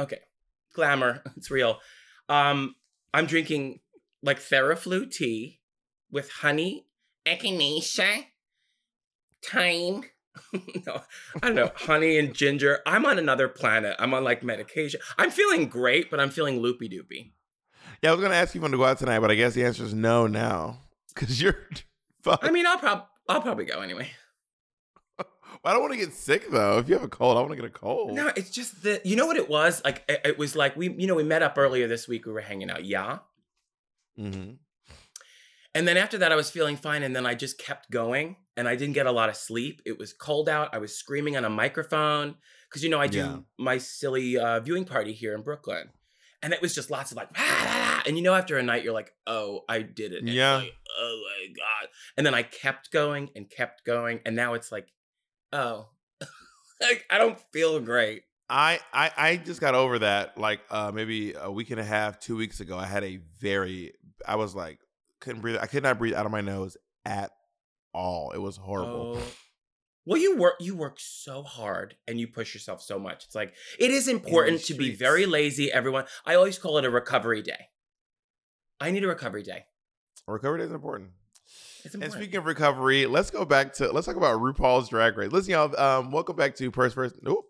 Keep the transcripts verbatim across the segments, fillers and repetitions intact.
Okay. Glamour. It's real. Um, I'm drinking like Theraflu tea with honey, echinacea, thyme. No, I don't know. Honey and ginger. I'm on another planet. I'm on like medication. I'm feeling great, but I'm feeling loopy doopy. Yeah, I was going to ask you if you want to go out tonight, but I guess the answer is no now. Because you're fucked. I mean, I'll, prob- I'll probably go anyway. Well, I don't want to get sick, though. If you have a cold, I want to get a cold. No, it's just that, you know what it was? Like, it, it was like, we, you know, we met up earlier this week. We were hanging out. Yeah. Mm-hmm. And then after that, I was feeling fine. And then I just kept going and I didn't get a lot of sleep. It was cold out. I was screaming on a microphone because, you know, I do Yeah. my silly uh, viewing party here in Brooklyn. And it was just lots of like, ah, ah, ah. And you know, after a night, you're like, oh, I did it. And Yeah. like, oh my God. And then I kept going and kept going. And now it's like, oh, like, I don't feel great. I, I, I just got over that like uh, maybe a week and a half, two weeks ago. I had a very, I was like, couldn't breathe. I could not breathe out of my nose at all. It was horrible. Oh. Well, you work you work so hard and you push yourself so much. It's like, it is important to be streets. very lazy, everyone. I always call it a recovery day. I need a recovery day. Recovery day is important. It's And important. speaking of recovery, let's go back to, let's talk about RuPaul's Drag Race. Listen, y'all, um, welcome back to Purse First. Nope.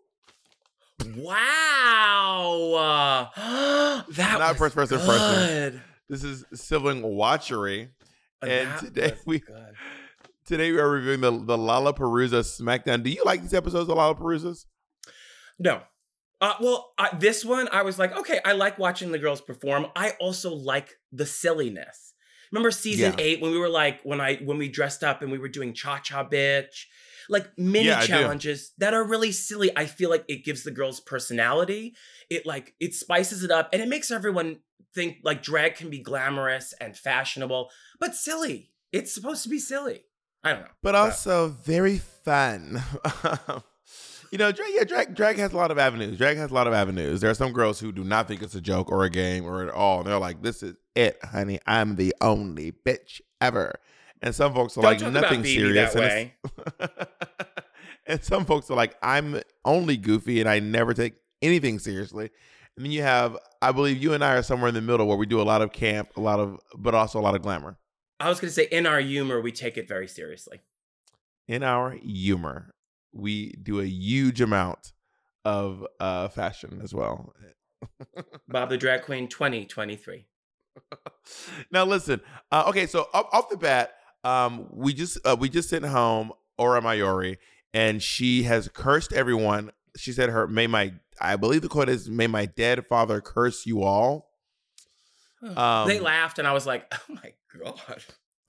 Wow. Uh, that Not was first person, good. first person. This is Sibling Watchery. And That today was we good. today we are reviewing the, the Lollapalooza SmackDown. Do you like these episodes of Lollapaloozas? No. Uh, well, uh, this one, I was like, okay, I like watching the girls perform. I also like the silliness. Remember season Yeah. eight when we were like, when I when we dressed up and we were doing Cha-Cha Bitch? Like mini Yeah, I do. challenges that are really silly. I feel like it gives the girls personality. It like, it spices it up and it makes everyone think like drag can be glamorous and fashionable, but silly. It's supposed to be silly. I don't know. But also very fun. You know, drag, yeah, drag, drag has a lot of avenues. Drag has a lot of avenues. There are some girls who do not think it's a joke or a game or at all. And they're like, this is it, honey. I'm the only bitch ever. And some folks are Don't like, talk nothing about Bibi serious. that And, way. and some folks are like, I'm only goofy and I never take anything seriously. And then you have, I believe you and I are somewhere in the middle where we do a lot of camp, a lot of, but also a lot of glamour. I was going to say, in our humor, we take it very seriously. In our humor, we do a huge amount of uh, fashion as well. Bob the Drag Queen twenty twenty-three. Now listen, uh, okay, so off, off the bat, um, we just uh, we just sent home Ora Mayori, and she has cursed everyone. She said, "Her may my I believe the quote is may my dead father curse you all." Um, They laughed, and I was like, "Oh my God."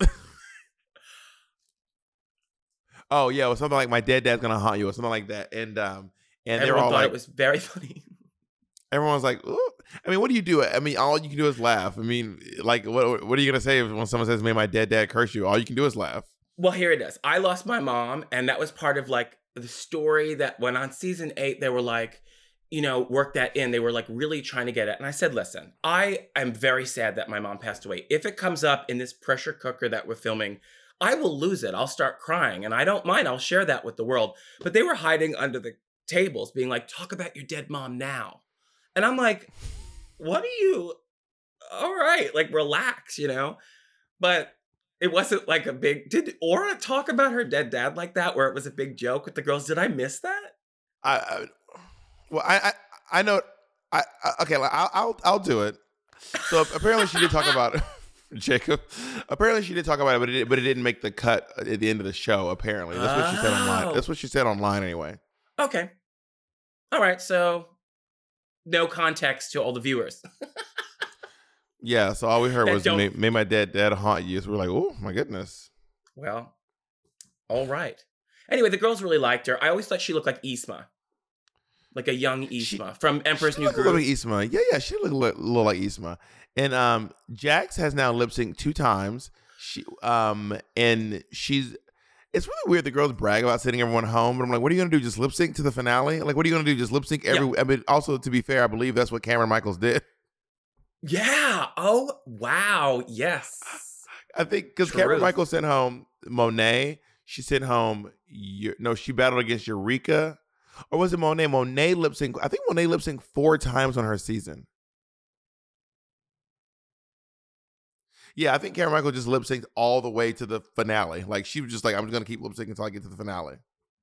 Oh yeah, or something like my dead dad's gonna haunt you, or something like that. And um, and they were Everyone all thought like, it was very funny. everyone's like, ooh. I mean, what do you do? I mean, all you can do is laugh. I mean, like, what what are you gonna say when someone says, "May my dead dad curse you"? All you can do is laugh. Well, here it is. I lost my mom, and that was part of like the story that when on season eight, they were like, you know, work that in. They were like really trying to get it. And I said, listen, I am very sad that my mom passed away. If it comes up in this pressure cooker that we're filming, I will lose it. I'll start crying, and I don't mind. I'll share that with the world. But they were hiding under the tables, being like, talk about your dead mom now. And I'm like, what are you? All right, like relax, you know? But it wasn't like a big, did Ora talk about her dead dad like that, where it was a big joke with the girls? Did I miss that? I, I well, I, I, I know. I, I okay, like, I'll, I'll, I'll do it. So apparently she did talk about Jacob. Apparently she did talk about it, but it, but it didn't make the cut at the end of the show. Apparently, that's what she said online. Oh. That's what she said online anyway. Okay. All right, so no context to all the viewers. Yeah, so all we heard That was don't- may, may my dad dad haunt you. So we're like, oh my goodness. Well, all right. Anyway, the girls really liked her. I always thought she looked like Isma. Like a young Isma She- from Emperor's She New looked a little Groove. like Isma. Yeah, yeah, she looked a li- little like Isma. And um, Jax has now lip synced two times. She um, and she's. It's really weird. The girls brag about sending everyone home, but I'm like, what are you gonna do? Just lip sync to the finale? Like, what are you gonna do? Just lip sync every? Yeah. I mean, also to be fair, I believe that's what Cameron Michaels did. Yeah. Oh, wow. Yes. I think because True. Cameron Michaels sent home Monet. She sent home. Eu- No, she battled against Eureka. Or was it Monet? Monet lip sync. I think Monet lip sync four times on her season. Yeah, I think Karen Michael just lip synced all the way to the finale. Like she was just like, I'm just gonna keep lip syncing until I get to the finale.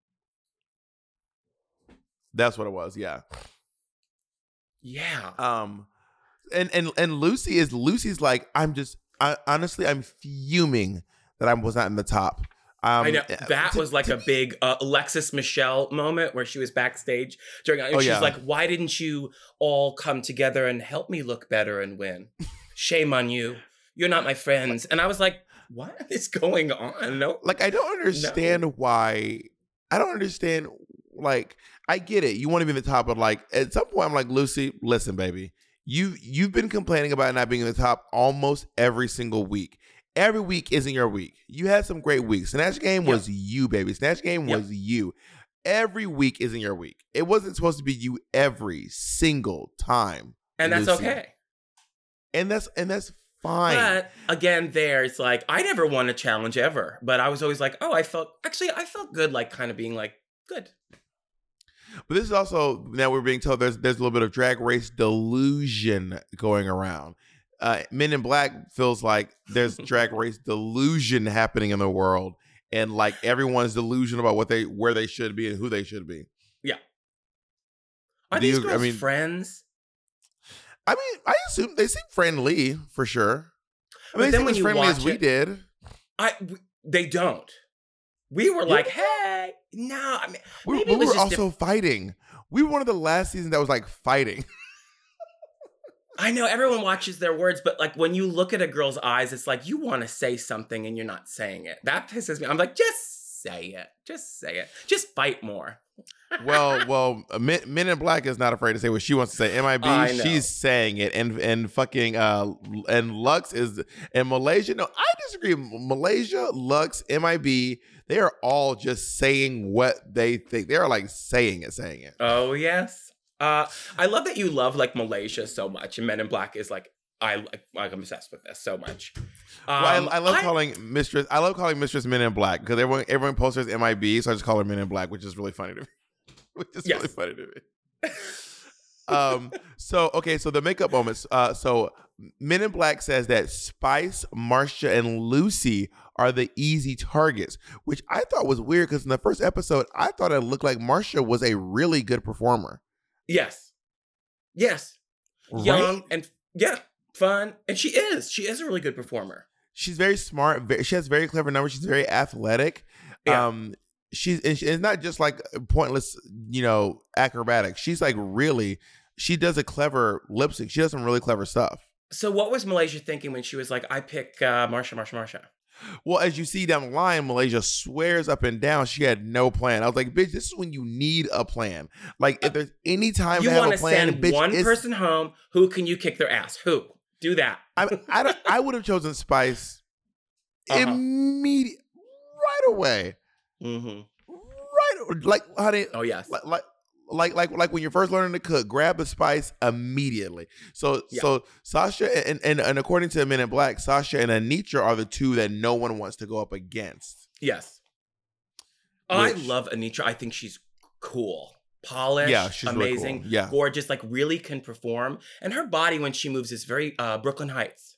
That's what it was. Yeah. Yeah. Um, and and and Lucy is Lucy's like, I'm just I, honestly I'm fuming that I was not in the top. Um, I know that to, was like a me, big uh, Alexis Michelle moment where she was backstage during. And oh, she's yeah. like, "Why didn't you all come together and help me look better and win? Shame on you. You're not my friends." And I was like, "What is going on?" No, like I don't understand no. why. I don't understand. Like I get it. You want to be in the top, but like at some point, I'm like, Lucy, listen, baby, you you've been complaining about not being in the top almost every single week. Every week isn't your week. You had some great weeks. Snatch Game was yep. you, baby. Snatch Game yep. was you. Every week isn't your week. It wasn't supposed to be you every single time. And that's Lucy. okay. And that's and that's fine. But again, there it's like I never won a challenge ever. But I was always like, oh, I felt actually I felt good, like kind of being like, good. But this is also now we're being told there's there's a little bit of Drag Race delusion going around. Uh, Men in Black feels like there's Drag Race delusion happening in the world, and like everyone's delusion about what they where they should be and who they should be. Yeah. Are Do these you, girls I mean, friends? I mean, I assume they seem friendly for sure. I mean, but they then seem as friendly as we it, did. I they don't. We were like, hey, no. I mean, we, we were also diff- fighting. We were one of the last seasons that was like fighting. I know everyone watches their words, but like when you look at a girl's eyes, it's like you want to say something and you're not saying it. That pisses me. I'm like, just say it. Just say it. Just fight more. well, well, Men, Men in Black is not afraid to say what she wants to say. M I B, she's saying it, and and fucking uh, and Lux is and Malaysia. No, I disagree. Malaysia, Lux, M I B, they are all just saying what they think. They are like saying it, saying it. Oh yes. Uh, I love that you love like Malaysia so much, and Men in Black is like I like I'm obsessed with this so much. Um, well, I, I love I, calling Mistress. I love calling Mistress Men in Black because everyone everyone posts her as M I B, so I just call her Men in Black, which is really funny to me. Which is yes. really funny to me. um. So okay. So the makeup moments. Uh. So Men in Black says that Spice, Marcia, and Lucy are the easy targets, which I thought was weird because in the first episode, I thought it looked like Marcia was a really good performer. Yes. Yes. Right? Young and yeah, fun. And she is. She is a really good performer. She's very smart. Very, she has very clever numbers. She's very athletic. Yeah. Um, she's and she, it's not just like pointless, you know, acrobatics. She's like really, she does a clever lip sync. She does some really clever stuff. So what was Malaysia thinking when she was like, I pick uh, Marcia, Marcia, Marcia? Well, as you see down the line, Malaysia swears up and down she had no plan. I was like, bitch, this is when you need a plan. Like, if there's any time you to have want a to plan, send bitch, one person home, who can you kick their ass? Who? Do that. I I, don't, I would have chosen Spice uh-huh. immediately, right away. Mm-hmm. Right, like, honey. Oh, yes. Like, like, like, like, like when you're first learning to cook, grab the spice immediately. So, yeah. so Sasha and, and and according to Men in Black, Sasha and Anitra are the two that no one wants to go up against. Yes. Which, I love Anitra. I think she's cool. Polished, yeah, she's amazing, really cool. Yeah. Gorgeous, like really can perform. And her body when she moves is very uh, Brooklyn Heights.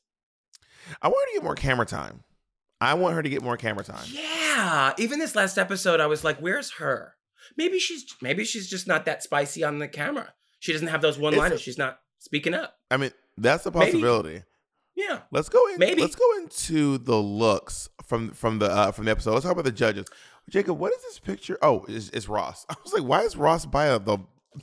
I want her to get more camera time. I want her to get more camera time. Yeah. Even this last episode, I was like, where's her? Maybe she's maybe she's just not that spicy on the camera. She doesn't have those one-liners. She's not speaking up. I mean, that's a possibility. Maybe. Yeah. Let's go in. Maybe. Let's go into the looks from from the uh, from the episode. Let's talk about the judges. Jacob, what is this picture? Oh, it's, it's Ross. I was like, why is Ross by the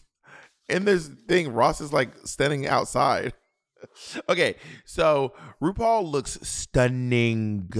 in this thing? Ross is like standing outside. Okay, so RuPaul looks stunning.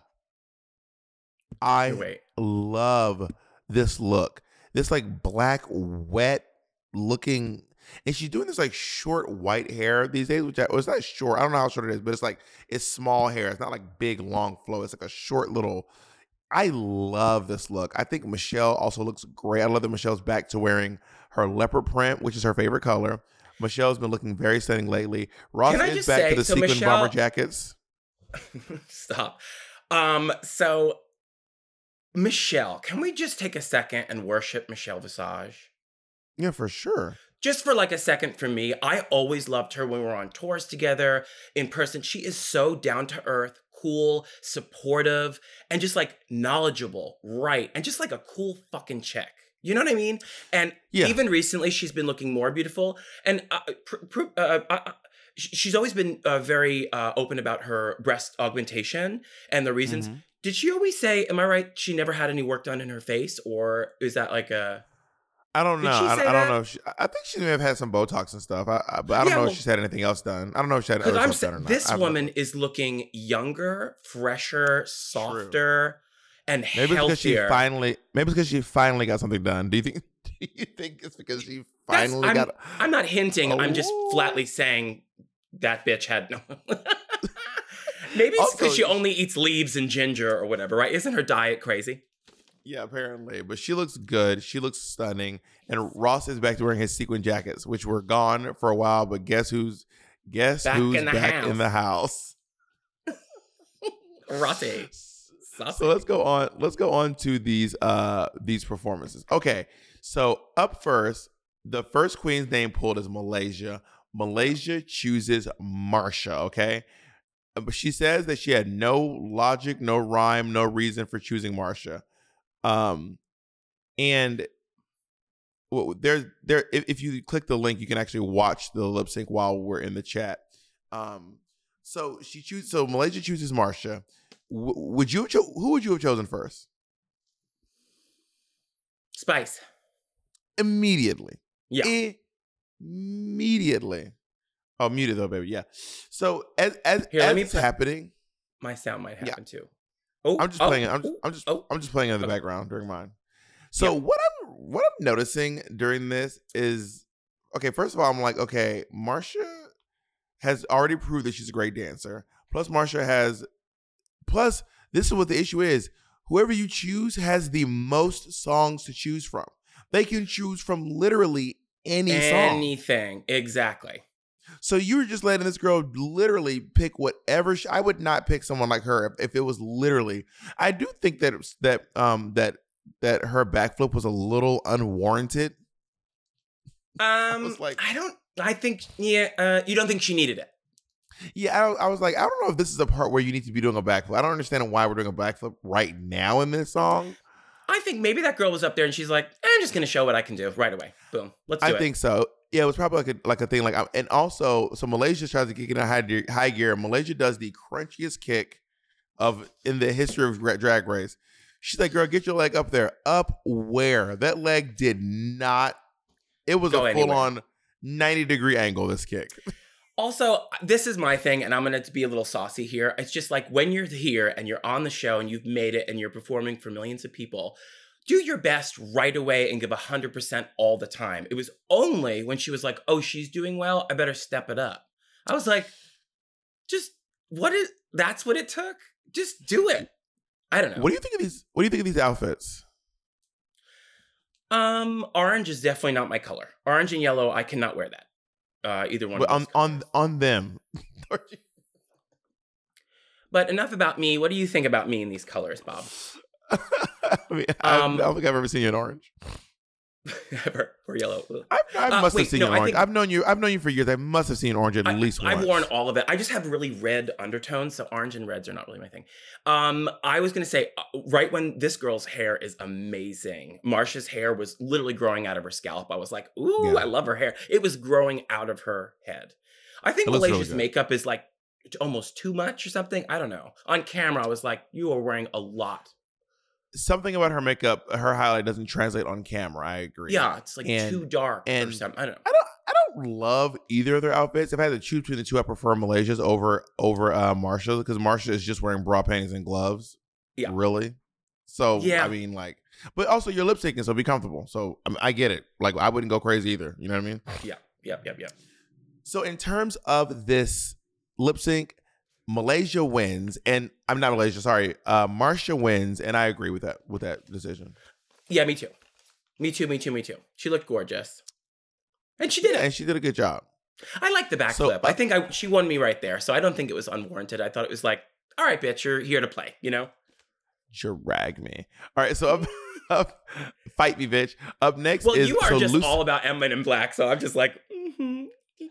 I Wait. love this look. This like black, wet looking, and she's doing this like short white hair these days, which I, well, it's not short. I don't know how short it is, but it's like, it's small hair. It's not like big, long flow. It's like a short little, I love this look. I think Michelle also looks great. I love that Michelle's back to wearing her leopard print, which is her favorite color. Michelle's been looking very stunning lately. Ross is back say, to the so sequin Michelle, bomber jackets. Stop. Um, so Michelle, can we just take a second and worship Michelle Visage? Yeah, for sure. Just for like a second for me, I always loved her when we were on tours together in person. She is so down to earth, cool, supportive, and just like knowledgeable, right? And just like a cool fucking chick. You know what I mean? And Yeah. even recently, she's been looking more beautiful. And uh, pr- pr- uh, uh, she's always been uh, very uh, open about her breast augmentation and the reasons. Mm-hmm. Did she always say, am I right, she never had any work done in her face? Or is that like a... I don't Did know. she I, say I don't that? know. If she, I think she may have had some Botox and stuff. I, I, but I don't Yeah, know well- if she's had anything else done. I don't know if she had other Because I'm stuff done or saying not. this I've no woman clue. is looking younger, fresher, softer, and Maybe it's because she healthier. finally. Maybe it's because she finally got something done. Do you think? Do you think it's because she That's- finally I'm, got? I'm not hinting. I'm just Oh. flatly saying that bitch had no. Maybe it's Also, because she she- only eats leaves and ginger or whatever, right? Isn't her diet crazy? Yeah, apparently. But she looks good. She looks stunning. And Ross is back to wearing his sequin jackets, which were gone for a while. But guess who's guess Back who's in the back house. in the house? Rossi. So let's go on. Let's go on to these uh these performances. Okay, so up first, the first queen's name pulled is Malaysia. Malaysia chooses Marsha. Okay, but she says that she had no logic, no rhyme, no reason for choosing Marsha. Um, and well, there's there if, if you click the link, you can actually watch the lip sync while we're in the chat. Um, so she chooses. So Malaysia chooses Marsha. W- would you have cho- who would you have chosen first? Spice. Immediately. Yeah. Immediately. Oh, muted though, baby. Yeah. So as as, Here, let as me it's put- happening, My sound might Yeah. happen too. Oh, I'm just oh, playing it. I'm just, oh, I'm just, oh. I'm just playing it in the Okay. background during mine. So Yeah. what I'm, what I'm noticing during this is, okay. First of all, I'm like, okay, Marsha has already proved that she's a great dancer. Plus, Marsha has, plus, this is what the issue is. Whoever you choose has the most songs to choose from. They can choose from literally any song. Anything. Exactly. So you were just letting this girl literally pick whatever. She, I would not pick someone like her if, if it was literally. I do think that it was- that um that that her backflip was a little unwarranted. Um, was like- I don't. I think. Yeah. Uh, you don't think she needed it? Yeah, I, I was like, I don't know if this is a part where you need to be doing a backflip. I don't understand why we're doing a backflip right now in this song. I think maybe that girl was up there and she's like, I'm just gonna show what I can do right away. Boom. Let's do I it. think so. Yeah, it was probably like a like a thing like, and also, so Malaysia tries to kick in a high gear, high gear. Malaysia does the crunchiest kick of in the history of Dra- Drag Race. She's like, girl, get your leg up there. Up where? That leg did not. It was Go a full anywhere. on ninety degree angle. This kick. Also, this is my thing, and I'm gonna be a little saucy here. It's just like when you're here and you're on the show and you've made it and you're performing for millions of people, do your best right away and give one hundred percent all the time. It was only when she was like, oh, she's doing well, I better step it up. I was like, just, what is, that's what it took? Just do it. I don't know. What do you think of these? What do you think of these outfits? Um, orange is definitely not my color. Orange and yellow, I cannot wear that. Uh, either one But of on those on colors. on them. But enough about me. What do you think about me in these colors, Bob? I mean, I, Um, I don't think I've ever seen you in orange. or, or yellow. Ugh. I, I Uh, must wait, have seen no, you in I orange. think- I've known you. I've known you for years. I must have seen orange at I, least once. I've worn all of it. I just have really red undertones, so orange and reds are not really my thing. Um, I was gonna say, uh, right when this girl's hair is amazing. Marsha's hair was literally growing out of her scalp. I was like, ooh, Yeah. I love her hair. It was growing out of her head. I think It looks really Malaysia's good. makeup is like t- almost too much or something. I don't know. On camera, I was like, you are wearing a lot. Something about her makeup, her highlight doesn't translate on camera. I agree. Yeah, it's like And- too dark or and- something. I don't know. I don't. I don't love either of their outfits. If I had to choose between the two, I prefer Malaysia's over over uh, Marsha because Marsha is just wearing bra panties and gloves. Yeah. Really. So Yeah. I mean, like, but also you're lip syncing, so be comfortable. So I, mean, I get it. Like, I wouldn't go crazy either. You know what I mean? Yeah, yep, yep, yep. So in terms of this lip sync, Malaysia wins, and I'm not Malaysia. Sorry, uh, Marsha wins, and I agree with that with that decision. Yeah, me too. Me too, me too, me too. She looked gorgeous. And she did it. And she did a good job. I like the backflip. So, uh, I think I she won me right there. So I don't think it was unwarranted. I thought it was like, all right, bitch, you're here to play, you know? drag me. All right, so up, up fight me, bitch. Up next well, is you are so just Lucy- all about Emma in Black, so I'm just like, mm-hmm.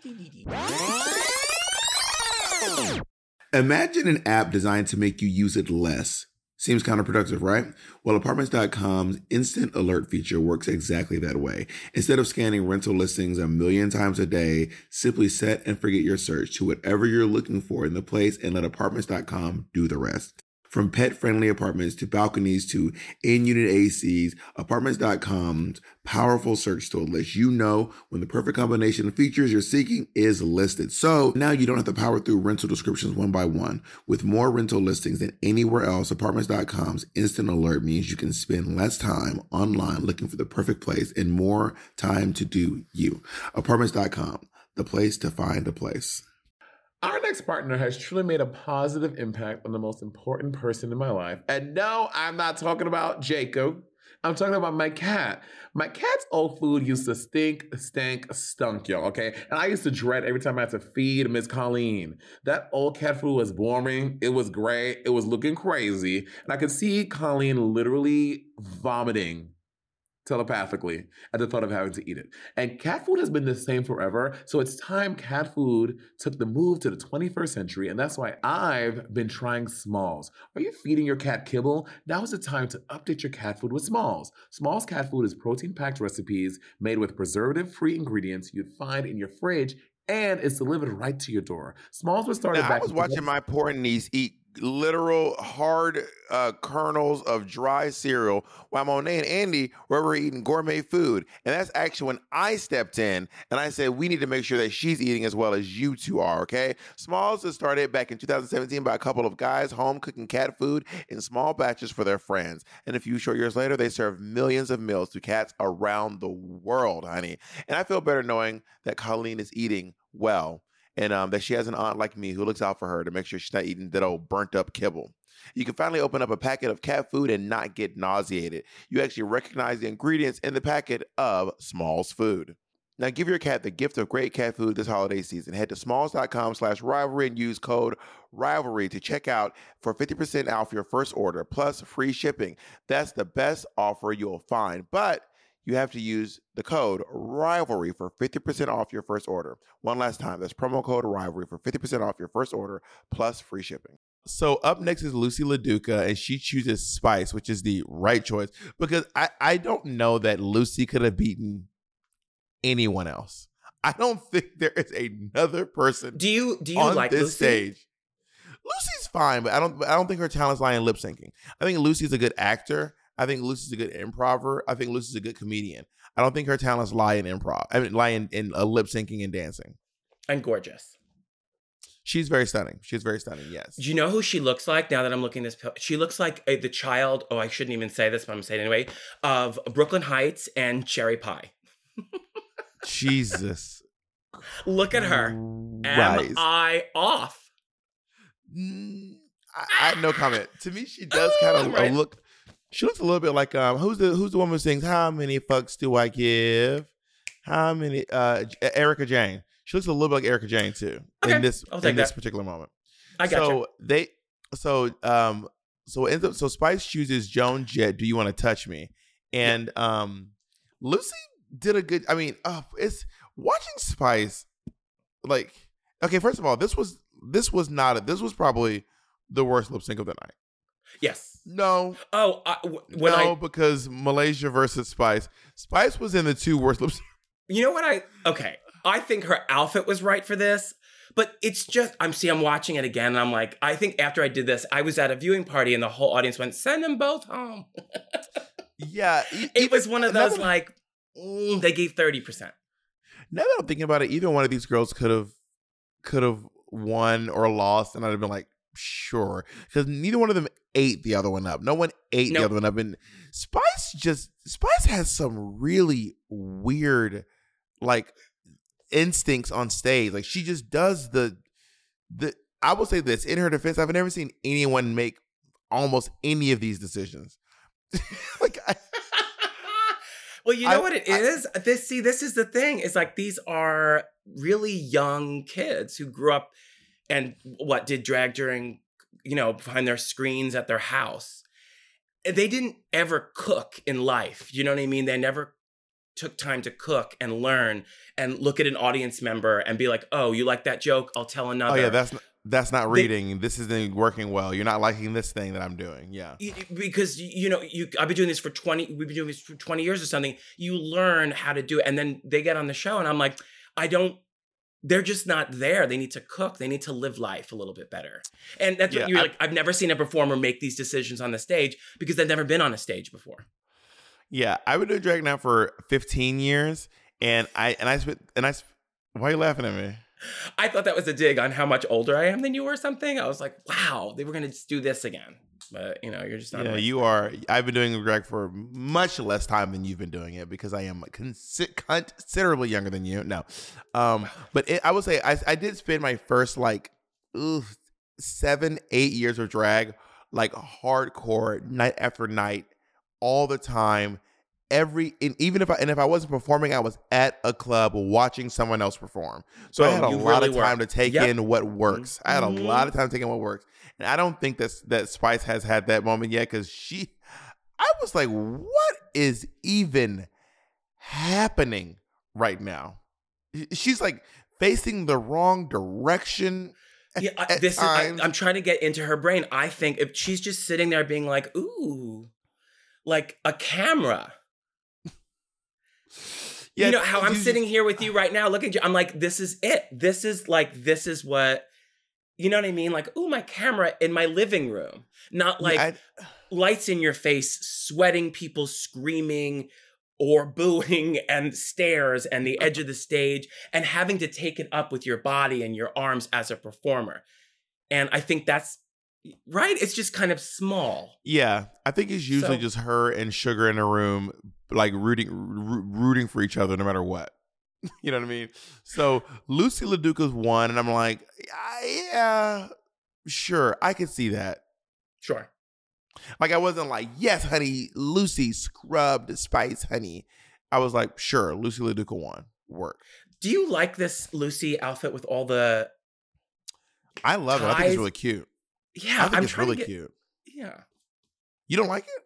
Imagine an app designed to make you use it less. Seems counterproductive, right? Well, Apartments dot com's instant alert feature works exactly that way. Instead of scanning rental listings a million times a day, simply set and forget your search to whatever you're looking for in the place and let Apartments dot com do the rest. From pet-friendly apartments to balconies to in-unit A Cs, Apartments dot com's powerful search tool lets you know when the perfect combination of features you're seeking is listed. So now you don't have to power through rental descriptions one by one. With more rental listings than anywhere else, Apartments dot com's instant alert means you can spend less time online looking for the perfect place and more time to do you. Apartments dot com, the place to find a place. Our next partner has truly made a positive impact on the most important person in my life. And no, I'm not talking about Jacob. I'm talking about my cat. My cat's old food used to stink, stank, stunk, y'all, okay? And I used to dread every time I had to feed Miss Colleen. That old cat food was boring. It was gray. It was looking crazy. And I could see Colleen literally vomiting telepathically at the thought of having to eat it. And cat food has been the same forever, so it's time cat food took the move to the twenty-first century, and that's why I've been trying Smalls. Are you feeding your cat kibble? Now is the time to update your cat food with Smalls. Smalls cat food is protein-packed recipes made with preservative-free ingredients you'd find in your fridge, and it's delivered right to your door. Smalls was started now, back I was in watching my poor niece eat literal hard uh, kernels of dry cereal while Monet and Andy were eating gourmet food. And that's actually when I stepped in and I said, we need to make sure that she's eating as well as you two are, okay? Smalls was started back in two thousand seventeen by a couple of guys home cooking cat food in small batches for their friends. And a few short years later, they serve millions of meals to cats around the world, honey. And I feel better knowing that Colleen is eating well. And um, that she has an aunt like me who looks out for her to make sure she's not eating that old burnt up kibble. You can finally open up a packet of cat food and not get nauseated. You actually recognize the ingredients in the packet of Smalls food. Now give your cat the gift of great cat food this holiday season. Head to smalls.com slash rivalry and use code rivalry to check out for fifty percent off your first order plus free shipping. That's the best offer you'll find. But you have to use the code RIVALRY for fifty percent off your first order. One last time, that's promo code RIVALRY for fifty percent off your first order plus free shipping. So up next is Lucy LaDuca, and she chooses Spice, which is the right choice, because I, I don't know that Lucy could have beaten anyone else. I don't think there is another person Do you do you on like this Lucy? stage. Lucy's fine, but I don't I don't think her talents lie in lip syncing. I think Lucy's a good actor. I think Lucy's a good improver. I think Lucy's a good comedian. I don't think her talents lie in improv. I mean, lie in, in uh, lip syncing and dancing. And gorgeous. She's very stunning. She's very stunning, yes. Do you know who she looks like now that I'm looking at this? She looks like uh, the child, oh, I shouldn't even say this, but I'm saying it anyway, of Brooklyn Heights and Cherry Pie. Jesus. Look at her. Christ. Am I off? Mm, I, I have no comment. To me, she does kind of Right. look. She looks a little bit like um. Who's the Who's the woman who sings "How many fucks do I give"? How many? Uh, Erica Jane. She looks a little bit like Erica Jane too Okay, in this I'll take in this that. particular moment. I got so you. they so um so it ends up so Spice chooses Joan Jett. Do you want to touch me? And um, Lucy did a good. I mean, uh, it's watching Spice. Like, okay, first of all, this was this was not a, this was probably the worst lip sync of the night. Yes. No, Oh, I, w- when no, I, because Malaysia versus Spice. Spice was in the two worst lip sync. you know what I, okay, I think her outfit was right for this, but it's just, I'm, see, I'm watching it again, and I'm like, I think after I did this, I was at a viewing party, and the whole audience went, send them both home. Yeah, e- It even- was one of now those, that- like, mm, they gave thirty percent. Now that I'm thinking about it, either one of these girls could have could have won or lost, and I'd have been like, sure, because neither one of them ate the other one up. No one ate Nope. the other one up, and Spice just Spice has some really weird like instincts on stage. Like she just does the the. I will say this in her defense, I've never seen anyone make almost any of these decisions. like I, Well, you know I- what it I- is? This, see, this is the thing. It's like these are really young kids who grew up and what did drag during, you know, behind their screens at their house. they didn't ever cook in life. You know what I mean? They never took time to cook and learn and look at an audience member and be like, oh, you like that joke? I'll tell another. Oh yeah, that's not, that's not They- reading. This isn't working well. You're not liking this thing that I'm doing. Yeah. Y- Because, you know, you I've been doing this for twenty, we've been doing this for twenty years or something. You learn how to do it. And then they get on the show and I'm like, I don't, they're just not there. They need to cook. They need to live life a little bit better. And that's Yeah, what you're I- like, I've never seen a performer make these decisions on the stage because they've never been on a stage before. Yeah, I've been doing drag now for fifteen years, and I and I spent and I. sp- Why are you laughing at me? I thought that was a dig on how much older I am than you or something. I was like, wow, they were going to just do this again. But, you know, you're just not. Yeah, on my you side. are. I've been doing drag for much less time than you've been doing it because I am consi- considerably younger than you. No, um, but it, I would say I, I did spend my first like ooh, seven, eight years of drag, like hardcore, night after night, all the time. Every and even if I and if I wasn't performing, I was at a club watching someone else perform. So I Boom, had a you lot really of time were. to take Yep. in what works. I had a Mhm. lot of time taking what works, and I don't think that's that Spice has had that moment yet because she. I was like, what is even happening right now? She's like facing the wrong direction. Yeah, I, at this is. I, times. I'm trying to get into her brain. I think if she's just sitting there being like, "Ooh, like a camera." Yeah, you know how I'm you sitting just- here with you right now, looking at you. I'm like, this is it. This is like, this is what. You know what I mean? Like, ooh, my camera in my living room, not like I- lights in your face, sweating, people screaming or booing, and stairs and the edge of the stage, and having to take it up with your body and your arms as a performer. And I think that's right. It's just kind of small. Yeah, I think it's usually So- just her and Sugar in a room, like rooting, roo- rooting for each other no matter what. You know what I mean? So Lucy LaDuca's one, and I'm like, yeah, sure, I can see that. Sure. Like I wasn't like, yes, honey, Lucy scrubbed Spice, honey. I was like, sure, Lucy LaDuca won. Work. Do you like this Lucy outfit with all the? I love it. I think it's Ties- really cute. Yeah, I think I'm it's trying really to get, cute. Yeah. You don't like it?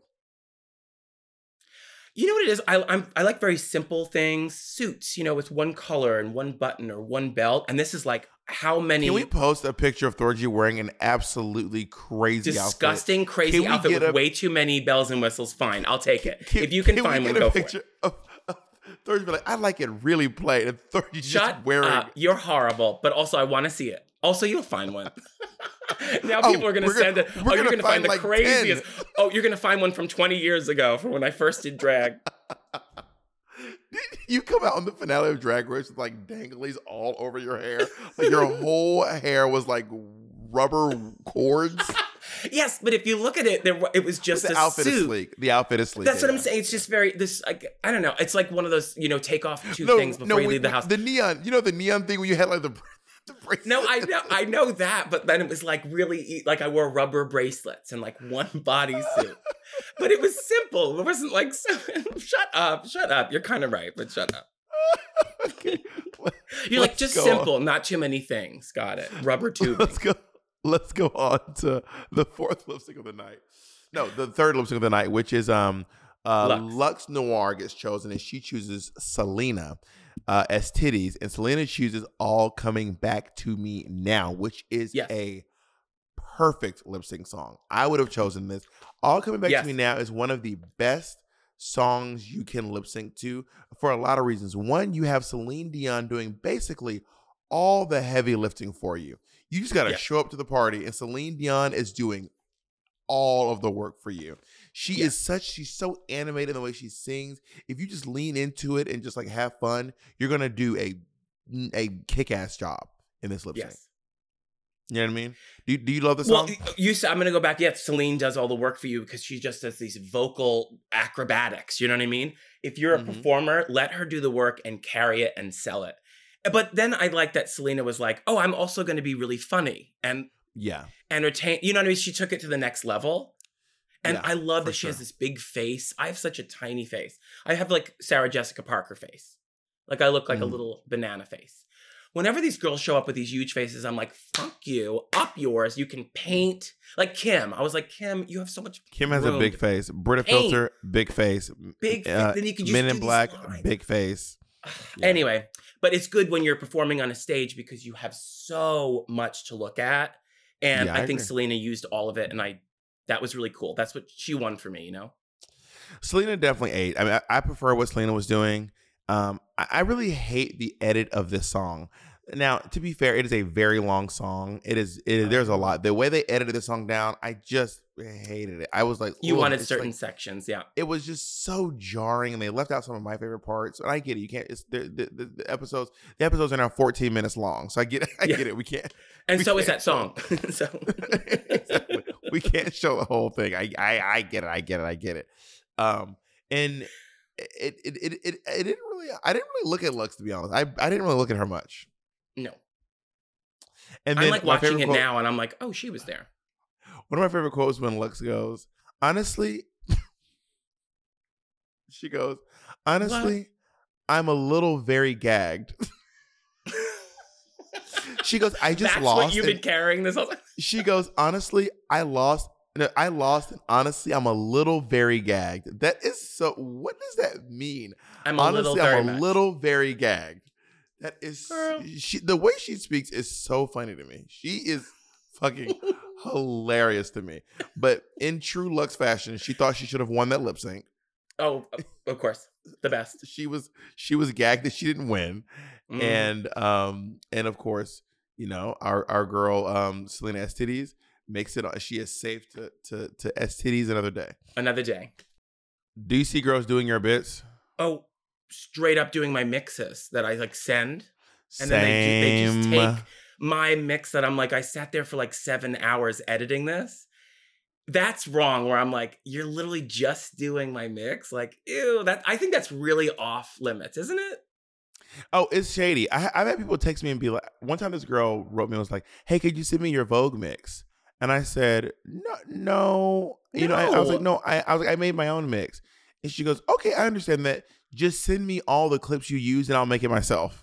You know what it is? I I'm, I like very simple things, suits, you know, with one color and one button or one belt. And this is like how many Can we post a picture of Thorgy wearing an absolutely crazy disgusting, outfit? crazy Can we outfit get with a- way too many bells and whistles? Fine, I'll take it. if you can, we find one, get a go for picture it. Of, of Thorgy be like, I like it really plain. And Thorgy's Shut just wearing. up! You're horrible, but also I want to see it. Also, you'll find one. now Oh, people are going to we're send gonna- it. we're Oh, you're gonna going to find, find the like craziest. ten. Oh, you're going to find one from twenty years ago from when I first did drag. You come out on the finale of Drag Race with like danglies all over your hair. Like your whole hair was like rubber cords. Yes, but if you look at it, there wa- it was just the a outfit suit. is sleek. The outfit is sleek. That's what yeah. I'm saying. It's just very this. Like, I don't know. It's like one of those, you know, take off two No, things before no, you we- leave the we- house. The neon, you know, the neon thing where you had like the, the bracelet. No, I know, I know that, but then it was like really e- like I wore rubber bracelets and like one bodysuit, but it was simple. It wasn't like so, shut up, shut up. You're kind of right, but shut up. Okay. You're like Let's just go simple, on. not too many things. Got it. Rubber tubing. Let's go. Let's go on to the fourth lip sync of the night. No, the third lip sync of the night, which is um uh Lux. Lux, Noir gets chosen, and she chooses Selena uh, as titties, and Selena chooses All Coming Back to Me Now, which is Yes. a perfect lip sync song. I would have chosen this. All Coming Back Yes. to Me Now is one of the best songs you can lip sync to for a lot of reasons. One, you have Celine Dion doing basically all the heavy lifting for you. You just got to Yes. show up to the party, and Celine Dion is doing all of the work for you. She Yes. is such, she's so animated in the way she sings. If you just lean into it and just like have fun, you're going to do a a kick-ass job in this lip sync. Yes. You know what I mean? Do you, do you love the Well, song? you said I'm gonna go back. Yes, Celine does all the work for you because she just does these vocal acrobatics. You know what I mean? If you're a Mhm. performer, let her do the work and carry it and sell it. But then I like that Selena was like, "Oh, I'm also going to be really funny and Yeah. entertain." You know what I mean? She took it to the next level, and Yeah, I love for that she has sure. this big face. I have such a tiny face. I have like Sarah Jessica Parker face. Like I look like a Mhm. little banana face. whenever these girls show up with these huge faces, I'm like, fuck you, up yours. You can paint. Like Kim. I was like, Kim, you have so much Kim has room a big to face. Brita paint. Filter, big face. Big Uh, then you can just Men do in these Black, lines. big face. Yeah. Anyway, but it's good when you're performing on a stage because you have so much to look at. And Yeah, I, I think agree. Selena used all of it, and I that was really cool. That's what she won for me, you know? Selena definitely ate. I mean, I, I prefer what Selena was doing. Um, I, I really hate the edit of this song. Now, to be fair, it is a very long song. It is. It, there's a lot. The way they edited the song down, I just hated it. I was like, You "Ugh," wanted it's certain like- sections, yeah. It was just so jarring, and they left out some of my favorite parts. And I get it. You can't. It's the the, the, the episodes. The episodes are now fourteen minutes long, so I get it. I Yeah. get it. We can't. And we so is can't that song. so Exactly. We can't show the whole thing. I, I I get it. I get it. I get it. Um, and it it it it, it didn't really. I didn't really look at Lux, to be honest. I I didn't really look at her much. no. And I'm then like my watching favorite it quote- now, and I'm like, oh, she was there. One of my favorite quotes when Lux goes, honestly, she goes, honestly, I'm a little very gagged. She goes, I just That's lost. what you've and- been carrying this whole time. She goes, honestly, I lost. No, I lost, and honestly, I'm a little very gagged. That is so. What does that mean? I'm a honestly, little very I'm a much. little very gagged. That is Girl. she. The way she speaks is so funny to me. She is fucking hilarious to me. But in true Lux fashion, she thought she should have won that lip sync. Oh, of course. The best. She was she was gagged that she didn't win, Mm. and um and of course, you know, our our girl um Selena S Titties makes it. She is safe to to to S Titties another day. Another day. Do you see girls doing your bits? Oh, straight up doing my mixes that I like send. And Same. then they, do, they just take my mix that I'm like, I sat there for like seven hours editing this. That's wrong. Where I'm like, you're literally just doing my mix. Like, ew. That I think that's really off limits, isn't it? Oh, it's shady. I, I've had people text me and be like, one time this girl wrote me and was like, hey, could you send me your Vogue mix? And I said, no, no. You know, I, I was like, no, I, I was like, I made my own mix. And she goes, okay, I understand that. Just send me all the clips you use and I'll make it myself.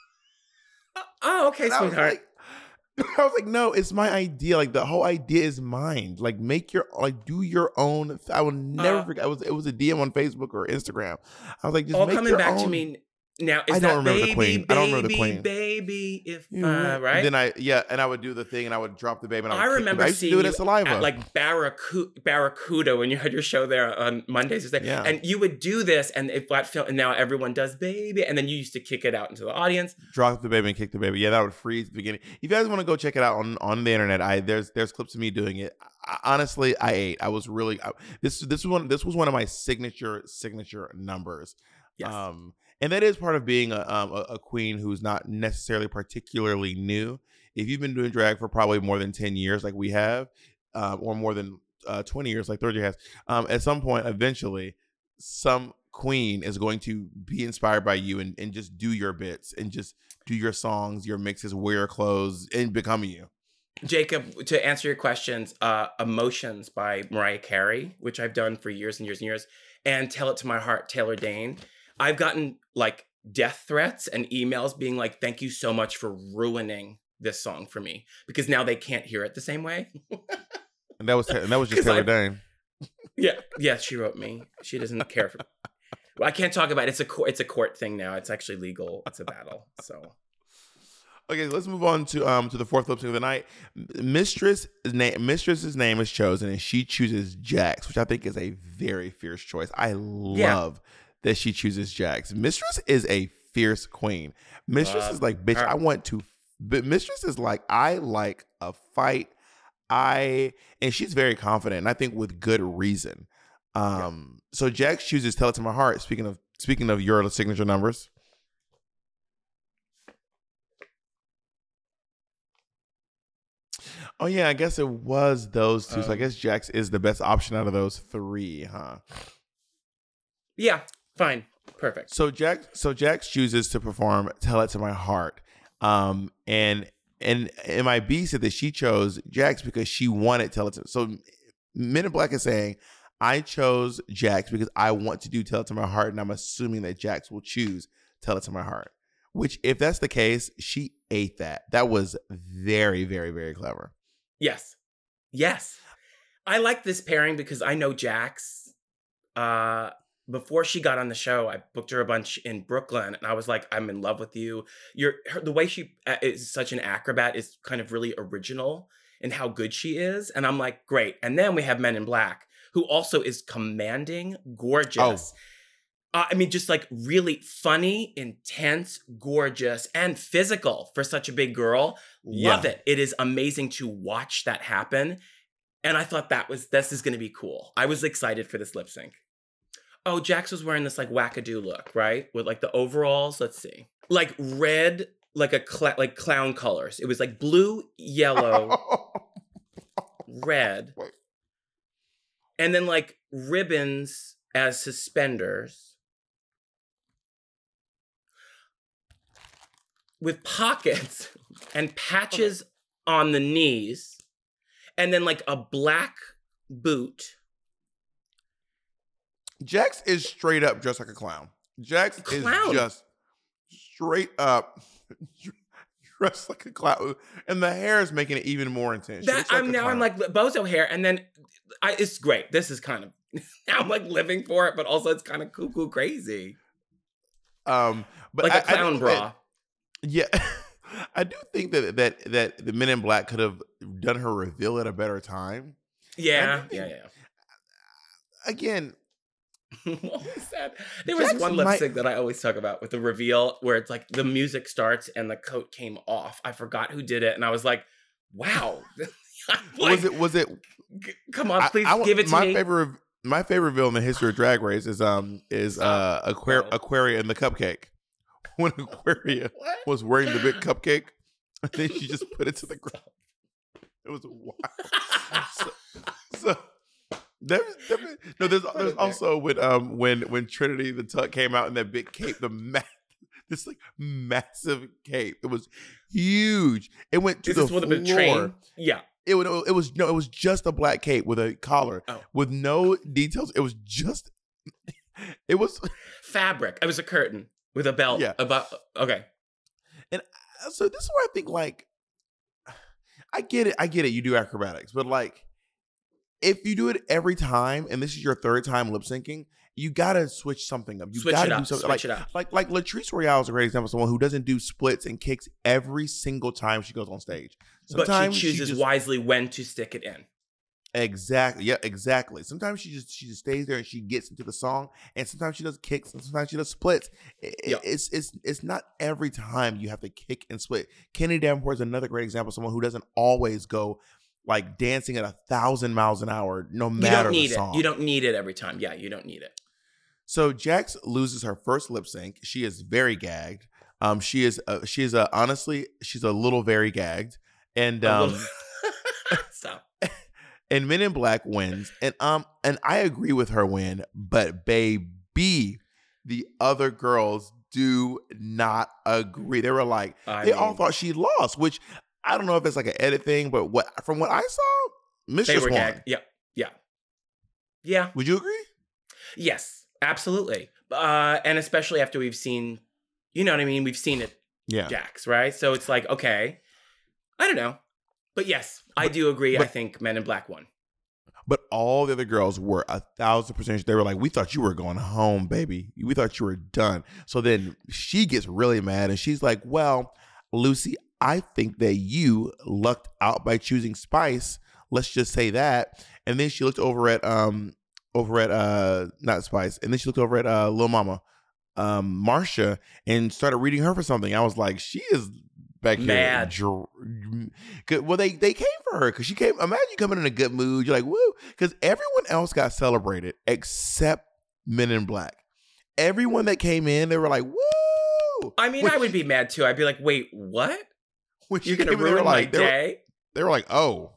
Oh, okay, And I was sweetheart. like, I was like, no, it's my idea. Like the whole idea is mine. Like make your, like do your own. I will never Uh, forget. It was, it was a D M on Facebook or Instagram. I was like, just All make coming your back own. to me now. Is I don't that remember the baby, queen. I don't remember the baby, queen. Baby, if You uh, know, right? Then I yeah, and I would do the thing, and I would drop the baby. And I, would I kick the remember baby. I used to seeing do it you at Saliva. at like Barracuda, Barracuda when you had your show there on Mondays or something. Yeah. And you would do this, and if that film, and now everyone does baby, and then you used to kick it out into the audience. Drop the baby and kick the baby. Yeah, that would freeze at the beginning. If you guys want to go check it out on, on the internet, I there's there's clips of me doing it. I, honestly, I ate. I was really I, this this was one this was one of my signature signature numbers. Yes. Um, and that is part of being a, um, a a queen who's not necessarily particularly new. If you've been doing drag for probably more than ten years, like we have, um, or more than uh, twenty years, like Thirty has, um, at some point, eventually, some queen is going to be inspired by you and, and just do your bits and just do your songs, your mixes, wear your clothes, and become you. Jacob, to answer your questions, uh, Emotions by Mariah Carey, which I've done for years and years and years, and Tell It to My Heart, Taylor Dane. I've gotten like death threats and emails being like, thank you so much for ruining this song for me, because now they can't hear it the same way. And that was and that was just 'Cause Taylor I- Dane. Yeah, yeah, she wrote me. She doesn't care for. Well, I can't talk about it. It's a court. It's a court thing now. It's actually legal. It's a battle. So Okay, let's move on to um to the fourth lip sync of the night. Mistress name Mistress's name is chosen, and she chooses Jax, which I think is a very fierce choice. I love that she chooses Jax. Mistress is a fierce queen. Mistress Love is like, bitch, her. I want to. But Mistress is like, I like a fight. I and she's very confident, and I think with good reason. Um, so Jax chooses "Tell It to My Heart." Speaking of speaking of your signature numbers. Oh yeah, I guess it was those two. so I Um, guess Jax is the best option out of those three, huh? yeah, fine, perfect. So Jax, so Jax chooses to perform "Tell It to My Heart," um, and and M I B said that she chose Jax because she wanted "Tell It to." So Men in Black is saying, "I chose Jax because I want to do "Tell It to My Heart," and I'm assuming that Jax will choose "Tell It to My Heart," Which, if that's the case, she ate that. That was very, very, very clever. Yes. Yes. I like this pairing because I know Jax. Uh, before she got on the show, I booked her a bunch in Brooklyn, and I was like, I'm in love with you. You're her, the way she is such an acrobat is kind of really original in how good she is. And I'm like, great. And then we have Men in Black, who also is commanding, gorgeous. Oh. Uh, I mean, just like really funny, intense, gorgeous, and physical for such a big girl. Love Yeah. it. It is amazing to watch that happen. And I thought that was, this is going to be cool. I was excited for this lip sync. Oh, Jax was wearing this like wackadoo look, right? With like the overalls. Let's see. Like red, like a cl- like clown colors. It was like blue, yellow, red. Wait. And then like ribbons as suspenders. With pockets and patches okay. on the knees, and then like a black boot. Jax is straight up just like a clown. Jax clown. is just straight up dressed like a clown, and the hair is making it even more intense. That, like I'm now clown. I'm like bozo hair, and then I, it's great. This is kind of now I'm like living for it, but also it's kind of cuckoo crazy. Um, but like I, a clown I bra. That, yeah, I do think that that that the Men in Black could have done her reveal at a better time. Yeah, yeah, yeah. Again, what was that? There was Jackson one lip sync might... that I always talk about with the reveal where it's like the music starts and the coat came off. I forgot who did it, and I was like, "Wow!" like, was it? Was it? G- come on, please I, I, give it to my me. My favorite, my favorite reveal in the history of Drag Race is um is uh Aquar- oh. Aquaria and the cupcake. When Aquaria what? was wearing the big cupcake, and then she just put it to the ground. It was wild. so, so there, there, no, there's, there's also when um when when Trinity the Tuck came out in that big cape, the ma- this like massive cape. It was huge. It went to Is the this floor. One of the train? Yeah. It would. It was no. It was just a black cape with a collar, oh. with no details. It was just. It was fabric. It was a curtain. With a belt. Yeah. About okay. And so this is where I think like I get it, I get it, you do acrobatics, but like if you do it every time and this is your third time lip syncing, you gotta switch something up. You switch gotta it do up. something Switch like, it up. like like Latrice Royale is a great example of someone who doesn't do splits and kicks every single time she goes on stage. Sometimes but she chooses she just, wisely when to stick it in. Exactly. Yeah, exactly. Sometimes she just she just stays there and she gets into the song, and sometimes she does kicks, and sometimes she does splits. It, yep. It's it's it's not every time you have to kick and split. Kenny Davenport is another great example of someone who doesn't always go like dancing at a thousand miles an hour, no matter you don't need the song. It. You don't need it every time. Yeah, you don't need it. So Jax loses her first lip sync. She is very gagged. Um, she is uh, she is uh, honestly she's a little very gagged, and um, stop. And Men in Black wins, and um, and I agree with her win, but baby, the other girls do not agree. They were like, I they mean, all thought she lost, which I don't know if it's like an edit thing, but what from what I saw, Mistress won. Gagged. Yeah, yeah, yeah. Would you agree? Yes, absolutely, uh, and especially after we've seen, you know what I mean. We've seen it, yeah, Jax, right? So it's like, okay, I don't know. But yes, but, I do agree. But, I think Men in Black won. But all the other girls were a thousand percent. They were like, we thought you were going home, baby. We thought you were done. So then she gets really mad and she's like, well, Lucy, I think that you lucked out by choosing Spice. Let's just say that. And then she looked over at, um, over at, uh, not Spice. And then she looked over at uh, Lil Mama, um, Marsha, and started reading her for something. I was like, she is back mad. Here. Dr- well, they they came for her because she came. Imagine you coming in a good mood. You're like, woo, because everyone else got celebrated except Men in Black. Everyone that came in, they were like, woo. I mean, when I would she, be mad too. I'd be like, wait, what? When You're gonna ruin like, my they day? Were, they were like, oh,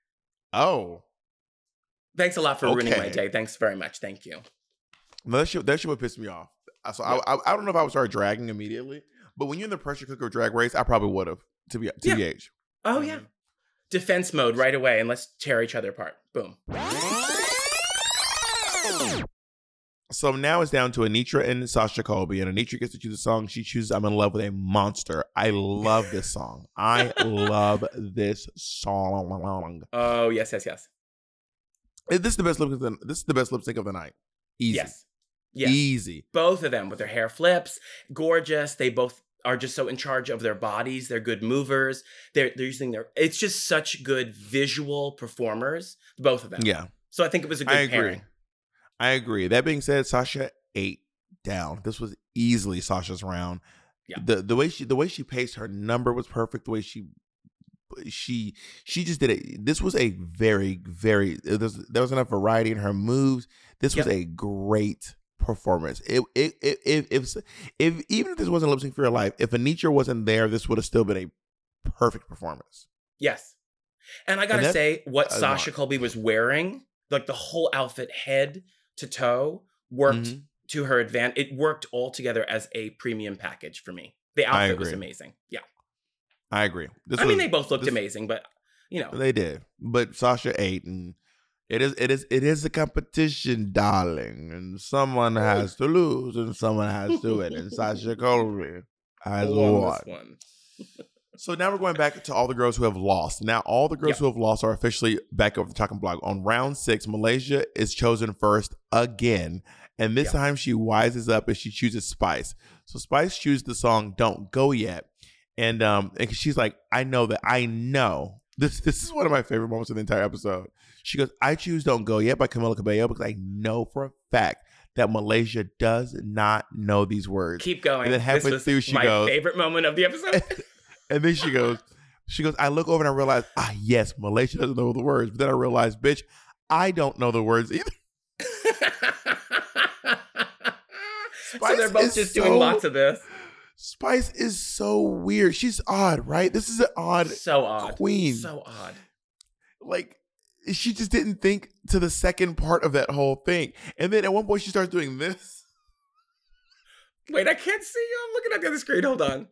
oh. Thanks a lot for okay. ruining my day. Thanks very much. Thank you. No, that shit, that shit would piss me off. So yeah. I, I I don't know if I would start dragging immediately. But when you're in the pressure cooker Drag Race, I probably would have, to be T B H. Yeah. Oh, yeah. Defense mode right away, and let's tear each other apart. Boom. So now it's down to Anitra and Sasha Colby, and Anitra gets to choose a song. She chooses "I'm in Love with a Monster." I love this song. I love this song. Oh yes, yes, yes. This is the best lip sync. Of the, this is the best lip sync of the night. Easy. Yes. Yes. Easy. Both of them with their hair flips, gorgeous. They both are just so in charge of their bodies. They're good movers. They're they're using their. It's just such good visual performers. Both of them. Yeah. So I think it was a good I agree. pairing. I agree. That being said, Sasha ate down. This was easily Sasha's round. Yeah. The the way she the way she paced her number was perfect. The way she she she just did it. This was a very very there was, there was enough variety in her moves. This was Yep. a great performance. It it it if if, if even if this wasn't Lip Sync for Your Life, if Anitra wasn't there, this would have still been a perfect performance. Yes. And I gotta And that- say, what I Sasha want- Colby was wearing, like the whole outfit, head to toe, worked Mhm. to her advantage. It worked all together as a premium package for me. The I outfit was agree. amazing. Yeah. I agree. This I mean, was- they both looked this- amazing, but you know. They did, but Sasha ate, and it is it is it is a competition, darling, and someone has to lose, and someone has to win, and Sasha Colby has won won. this one. So now we're going back to all the girls who have lost. Now all the girls Yep. who have lost are officially back over the talking block. On round six, Malaysia is chosen first again, and this Yep. time she wises up and she chooses Spice. So Spice chooses the song "Don't Go Yet," and um, and she's like, "I know that I know." This this is one of my favorite moments of the entire episode. She goes, "I choose Don't Go Yet" by Camila Cabello because I know for a fact that Malaysia does not know these words. Keep going. And then halfway this was through she my goes- favorite moment of the episode. And then she goes, she goes, I look over and I realize, ah, yes, Malaysia doesn't know the words. But then I realize, bitch, I don't know the words either. So they're both is just so- doing lots of this. Spice is so weird. She's odd, right? This is an odd So odd. queen. So odd. Like, she just didn't think to the second part of that whole thing. And then at one point she starts doing this. Wait, I can't see you. I'm looking at the other screen. Hold on.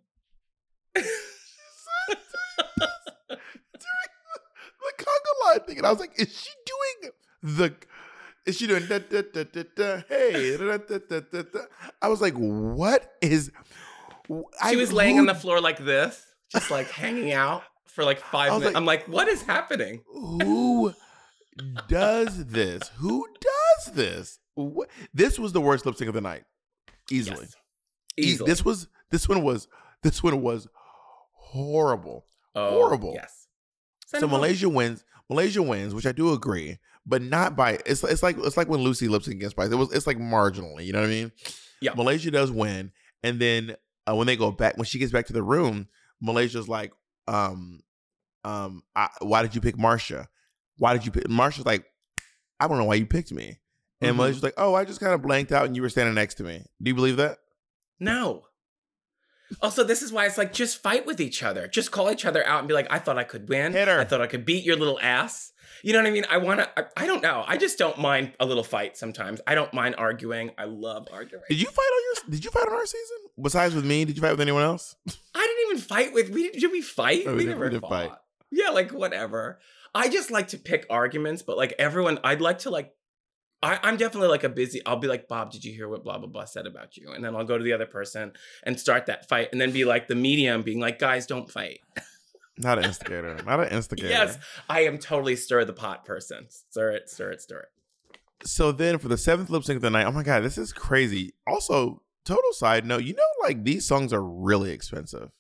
The conga line thing. And I was like, is she doing the is she doing da, da, da, da, da, hey da, da, da, da, da. I was like, what is She I, was laying who, on the floor like this, just like hanging out for like five I was minutes. like- I'm like, what is happening? Who does this? Who does this? What? This was the worst lip sync of the night. Easily. Yes. E- Easily. This was this one was this one was horrible. Oh, horrible. Yes. Send So him home. Malaysia wins. Malaysia wins, which I do agree, but not by. It's it's like it's like when Lucy lip sync against Spice. It was it's like marginally. You know what I mean? Yeah. Malaysia does win, and then uh, when they go back, when she gets back to the room, Malaysia's like, um, um, I, why did you pick Marsha? Why did you pick? Marsha's like, I don't know why you picked me. And Mhm. Malaysia's like, oh, I just kind of blanked out, and you were standing next to me. Do you believe that? No. Also, this is why it's like, just fight with each other. Just call each other out and be like, I thought I could win. Hit her. I thought I could beat your little ass. You know what I mean? I want to, I, I don't know. I just don't mind a little fight sometimes. I don't mind arguing. I love arguing. Did you fight on your? Did you fight on our season? Besides with me, did you fight with anyone else? I didn't even fight with, we did, did we fight? No, we we didn't- never we didn't fought. fight. Yeah, like whatever. I just like to pick arguments, but like everyone, I'd like to like, I, I'm definitely like a busy, I'll be like, Bob, did you hear what blah, blah, blah said about you? And then I'll go to the other person and start that fight and then be like the medium being like, guys, don't fight. Not an instigator. Not an instigator. Yes, I am totally stir the pot person. Stir it, stir it, stir it. So then for the seventh lip sync of the night, oh my God, this is crazy. Also, total side note, you know, like these songs are really expensive.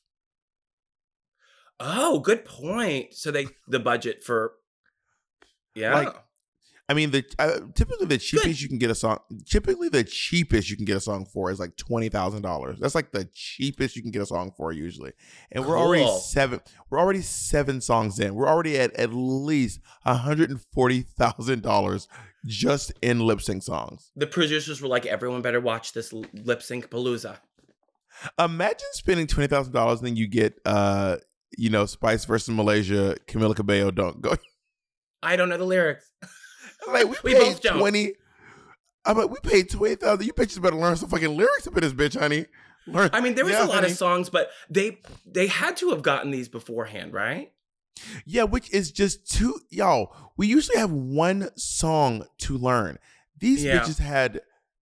Oh, good point. So they, the budget for, yeah. Like, I mean, the uh, typically the cheapest you can get a song, typically the cheapest you can get a song for is like twenty thousand dollars. That's like the cheapest you can get a song for usually. And we're already Cool. seven, we're already seven songs in. We're already at at least one hundred forty thousand dollars just in lip sync songs. The producers were like, everyone better watch this lip sync palooza. Imagine spending twenty thousand dollars and then you get, uh, you know, Spice versus Malaysia, Camila Cabello, Don't Go. I don't know the lyrics. Like we, We paid both don't. twenty. I'm like, we paid twenty thousand. You bitches better learn some fucking lyrics up in this bitch, honey. Learn. I mean, there was Yeah, a lot honey. of songs, but they they had to have gotten these beforehand, right? Yeah, which is just too, y'all. We usually have one song to learn. These Yeah. bitches had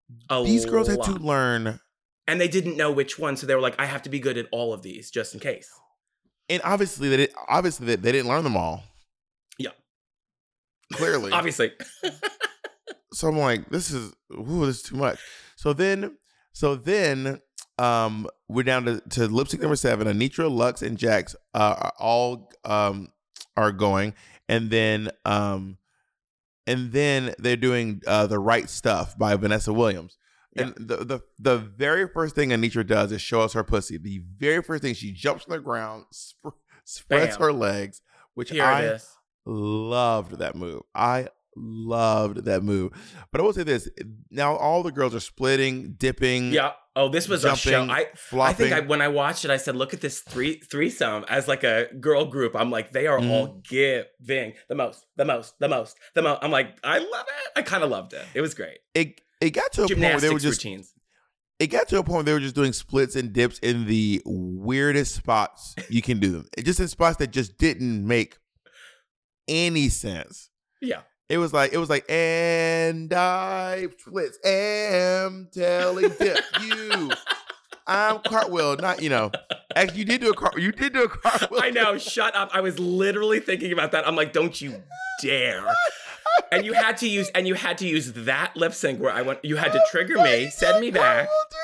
A these girls had to lot. learn. And they didn't know which one, so they were like, I have to be good at all of these just in case. And obviously, they did, obviously they, they didn't learn them all. Yeah. Clearly. Obviously. So I'm like, this is, ooh, this is too much. So then, so then, um, we're down to, to lip sync number seven. Anitra, Lux, and Jax uh, are all um are going, and then um, and then they're doing uh, The Right Stuff by Vanessa Williams. And yeah. the, the the very first thing Anitra does is show us her pussy. The very first thing, she jumps on the ground, sp- spreads Bam. her legs, which Here I it is. loved that move. I loved that move. But I will say this: now all the girls are splitting, dipping. Yeah. Oh, this was jumping, a show. I flopping. I think I, when I watched it, I said, "Look at this three threesome as like a girl group." I'm like, they are mm-hmm. all giving the most, the most, the most, the most. I'm like, I love it. I kind of loved it. It was great. It it got to a point where they were just routines. It got to a point where they were just doing splits and dips in the weirdest spots you can do them. It just in spots that just didn't make any sense. Yeah. It was like, it was like, and I splits am telling dip you. I'm cartwheel, not, you know. Actually, you did do a car. You did do a cartwheel. I know. Shut up. I was literally thinking about that. I'm like, don't you dare. And you had to use, and you had to use that lip sync where I went. You had to trigger me, send me back.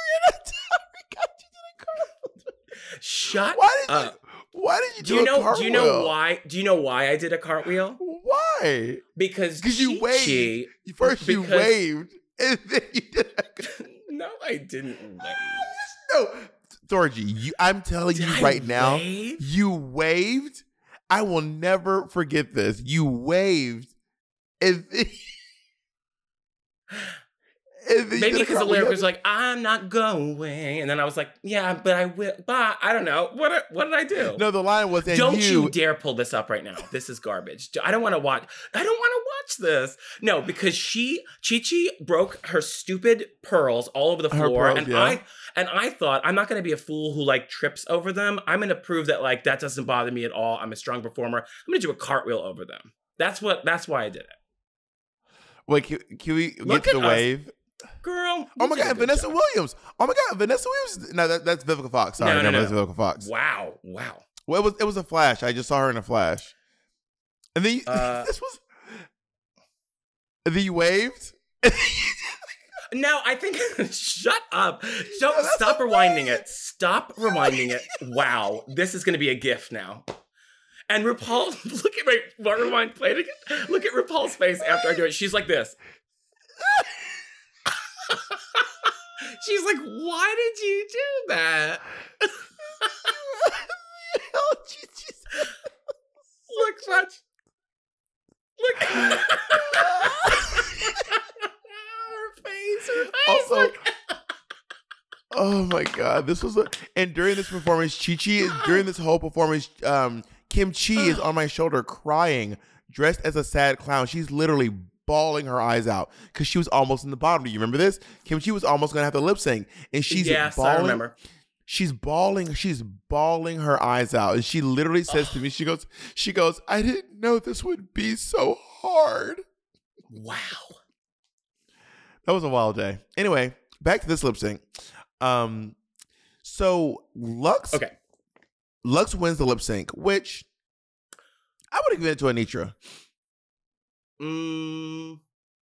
Shut why did up. You, why did you do, do you know? a cartwheel? Do you know why? Do you know why I did a cartwheel? Why? Because because you waved. First you because, waved, and then you did. A... No, I didn't wave. No, Thorgy, you, I'm telling did you I right wave? now, you waved. I will never forget this. You waved, and then, and then maybe because the lyric was like, "I'm not going," and then I was like, "Yeah, but I will." But I don't know what. What did I do? No, the line was, and "Don't you, you dare pull this up right now. This is garbage. I don't want to watch. I don't want to watch this." No, because she Chi Chi broke her stupid pearls all over the floor, pearls, and yeah. I and I thought I'm not going to be a fool who like trips over them. I'm going to prove that like that doesn't bother me at all. I'm a strong performer. I'm going to do a cartwheel over them. That's what. That's why I did it. Wait, can, can we Look get to the us. wave? Girl. Oh my God, Vanessa job. Williams. Oh my God, Vanessa Williams. No, that, that's Vivica Fox. Sorry, no, no, no, no. that's Vivica Fox. Wow, wow. Well, it was it was a flash. I just saw her in a flash. And then you, Uh, this was. And then you waved. No, I think. Shut up! Don't no, stop rewinding it. Stop rewinding it. Wow, this is going to be a GIF now. And RuPaul, look at my what rewind play it again. Look at RuPaul's face after I do it. She's like this. She's like, why did you do that? Look, watch. Look. Her face, her face. Also, look. Oh my God, this was a, and during this performance, Chi Chi is during this whole performance, um, Kim Chi is on my shoulder crying, dressed as a sad clown. She's literally bawling her eyes out because she was almost in the bottom. Do you remember this? Kim Chi was almost gonna have to lip sync, and she's yes, bawling. I remember. She's bawling. She's bawling her eyes out, and she literally says to me, "She goes, she goes, I didn't know this would be so hard." Wow, that was a wild day. Anyway, back to this lip sync. Um, so Lux, okay, Lux wins the lip sync, which I would have given it to Anitra. Mm,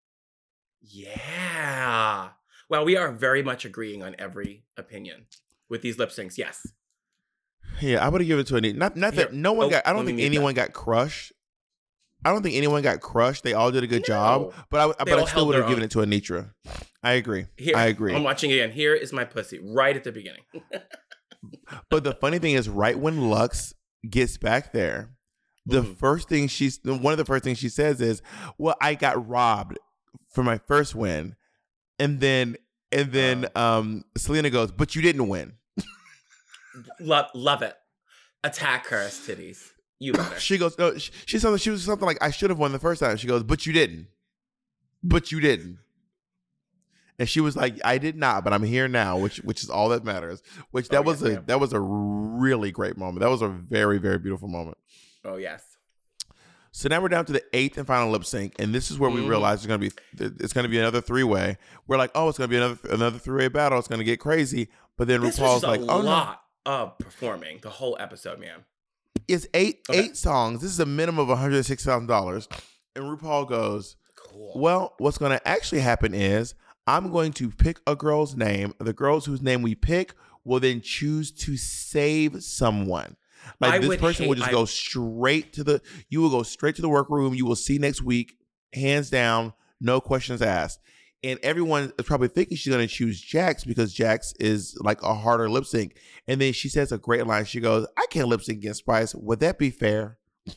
yeah. Well, we are very much agreeing on every opinion with these lip syncs. Yes. Yeah, I would have given it to Anitra. Not, not Here, that no one oh, got. I don't think anyone that. got crushed. I don't think anyone got crushed. They all did a good no. job, but I, but I still would have given it to Anitra. I agree. Here, I agree. I'm watching again. Here is my pussy right at the beginning. But the funny thing is, right when Lux gets back there, the mm-hmm. first thing she's one of the first things she says is, "Well, I got robbed for my first win," and then and then uh, um, Selena goes, "But you didn't win." love love it. Attack her as titties. You better. She goes, no, she, she, something, she was something like, "I should have won the first time." She goes, "But you didn't. But you didn't." And she was like, "I did not, but I'm here now," which which is all that matters. Which that oh, was yes, a that was a really great moment. That was a very, very beautiful moment. Oh yes. So now we're down to the eighth and final lip sync, and this is where we Mhm. realize it's gonna be it's gonna be another three way. We're like, oh, it's gonna be another another three way battle. It's gonna get crazy. But then This RuPaul's was just like, a oh no, lot of performing the whole episode, man. it's eight Okay. eight songs. This is a minimum of one hundred six thousand dollars. And RuPaul goes, Cool. well, what's gonna actually happen is I'm going to pick a girl's name. The girls whose name we pick will then choose to save someone. Like I this would person will hate- just I- go straight to the. You will go straight to the workroom. You will see next week, hands down, no questions asked. And everyone is probably thinking she's going to choose Jax because Jax is like a harder lip sync. And then she says a great line. She goes, "I can't lip sync against Spice. Would that be fair?"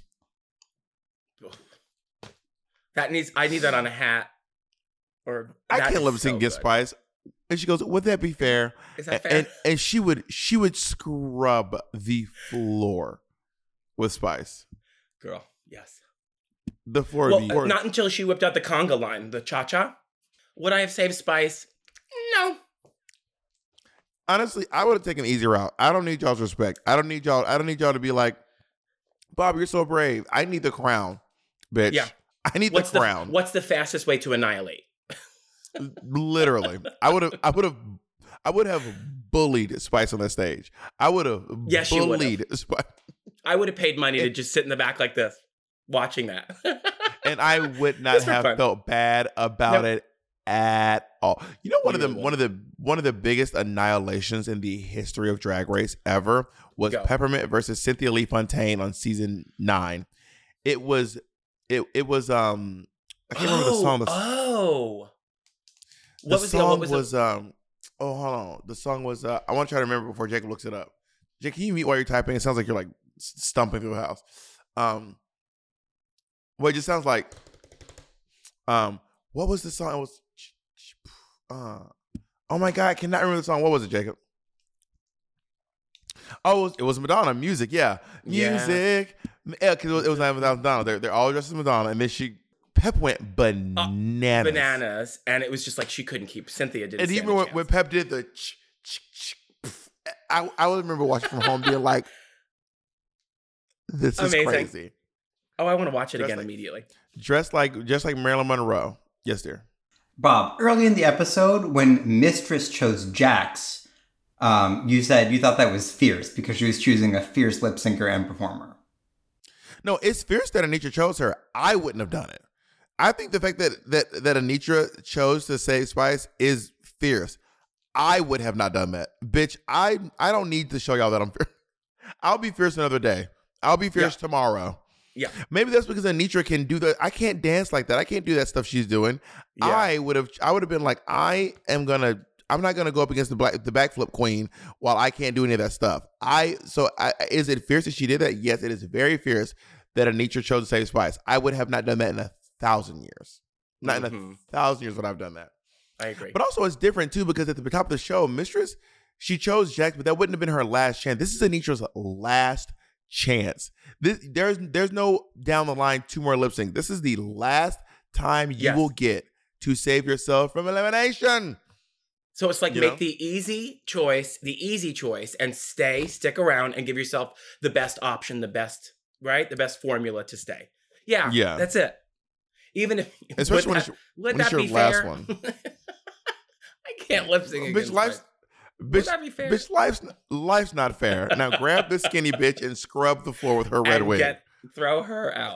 That needs. I need that on a hat. Or I that can't is lip sync so against good. Spice. And she goes, "Would that be fair?" Is that A- fair? And and she would she would scrub the floor with Spice. Girl, yes. The floor Well, would be uh, not until she whipped out the conga line, the cha cha. Would I have saved Spice? No. honestly, I would have taken an easy route. I don't need y'all's respect. I don't need y'all. I don't need y'all to be like, Bob, you're so brave. I need the crown, bitch. Yeah. I need What's the the crown. What's the fastest way to annihilate? Literally, I would have. I would have. I would have bullied Spice on that stage. I would have Yes, you would've. bullied Spice, I would have paid money to It- just sit in the back like this, watching that. and I would not Just for have fun. felt bad about Nope. it at all. You know, one You of the really one of the one of the biggest annihilations in the history of Drag Race ever was Go. Peppermint versus Cynthia Lee Fontaine on season nine. It was it it was um I can't remember the song. The, Oh. the What was song the what was, was the, um oh hold on. The song was uh I want to try to remember before Jacob looks it up. Jake, can you mute while you're typing? It sounds like you're like s- stumping through the house. Um well, it just sounds like um what was the song? It was uh oh my god, I cannot remember the song. What was it, Jacob? Oh, it was, it was Madonna music, yeah, Yeah. music, yeah, because it was, it was not Madonna. They're they're all dressed as Madonna, and then she Pep went bananas, bananas, and it was just like she couldn't keep. Cynthia didn't. and stand even a when, chance. when Pep did the, ch, ch, ch, pff, I I would remember watching from home, being like, "This is Amazing. crazy." Oh, I want to watch it Just again like- immediately. Dressed like just like Marilyn Monroe. Yes, dear. Bob, early in the episode, when Mistress chose Jax, um, you said you thought that was fierce because she was choosing a fierce lip syncer and performer. No, it's fierce that Anitra chose her. I wouldn't have done it. I think the fact that that that Anitra chose to save Spice is fierce. I would have not done that, bitch. I I don't need to show y'all that I'm fierce. I'll be fierce another day. I'll be fierce Yeah. tomorrow. Yeah. Maybe that's because Anitra can do that. I can't dance like that. I can't do that stuff she's doing. Yeah. I would have. I would have been like, I am gonna. I'm not gonna go up against the black the backflip queen while I can't do any of that stuff. I so I, is it fierce that she did that? Yes, it is very fierce that Anitra chose to save Spice. I would have not done that in a thousand years. Not in a Mhm. thousand years would I've done that. I agree. But also, it's different too because at the top of the show, Mistress, she chose Jax, but that wouldn't have been her last chance. This is Anitra's last chance. This there's there's no down the line two more lip sync. This is the last time you Yes. will get to save yourself from elimination. So it's like You make know? the easy choice, the easy choice, and stay, stick around, and give yourself the best option, the best, right, the best formula to stay. Yeah, Yeah. that's it. Even if Especially when would it's, that, when would it's that your be last fair? one. I can't lip sync Bitch, against life's Spice. Would bitch, that be fair? bitch, life's life's not fair. Now grab this skinny bitch and scrub the floor with her red and wig. get throw her out.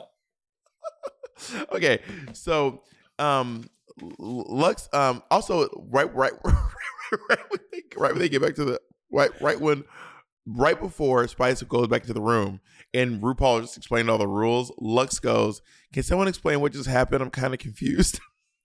Okay, so um Lux um also right right right when they, right when they get back to the right right when right before Spice goes back to the room and RuPaul just explained all the rules, Lux goes, "Can someone explain what just happened? I'm kind of confused."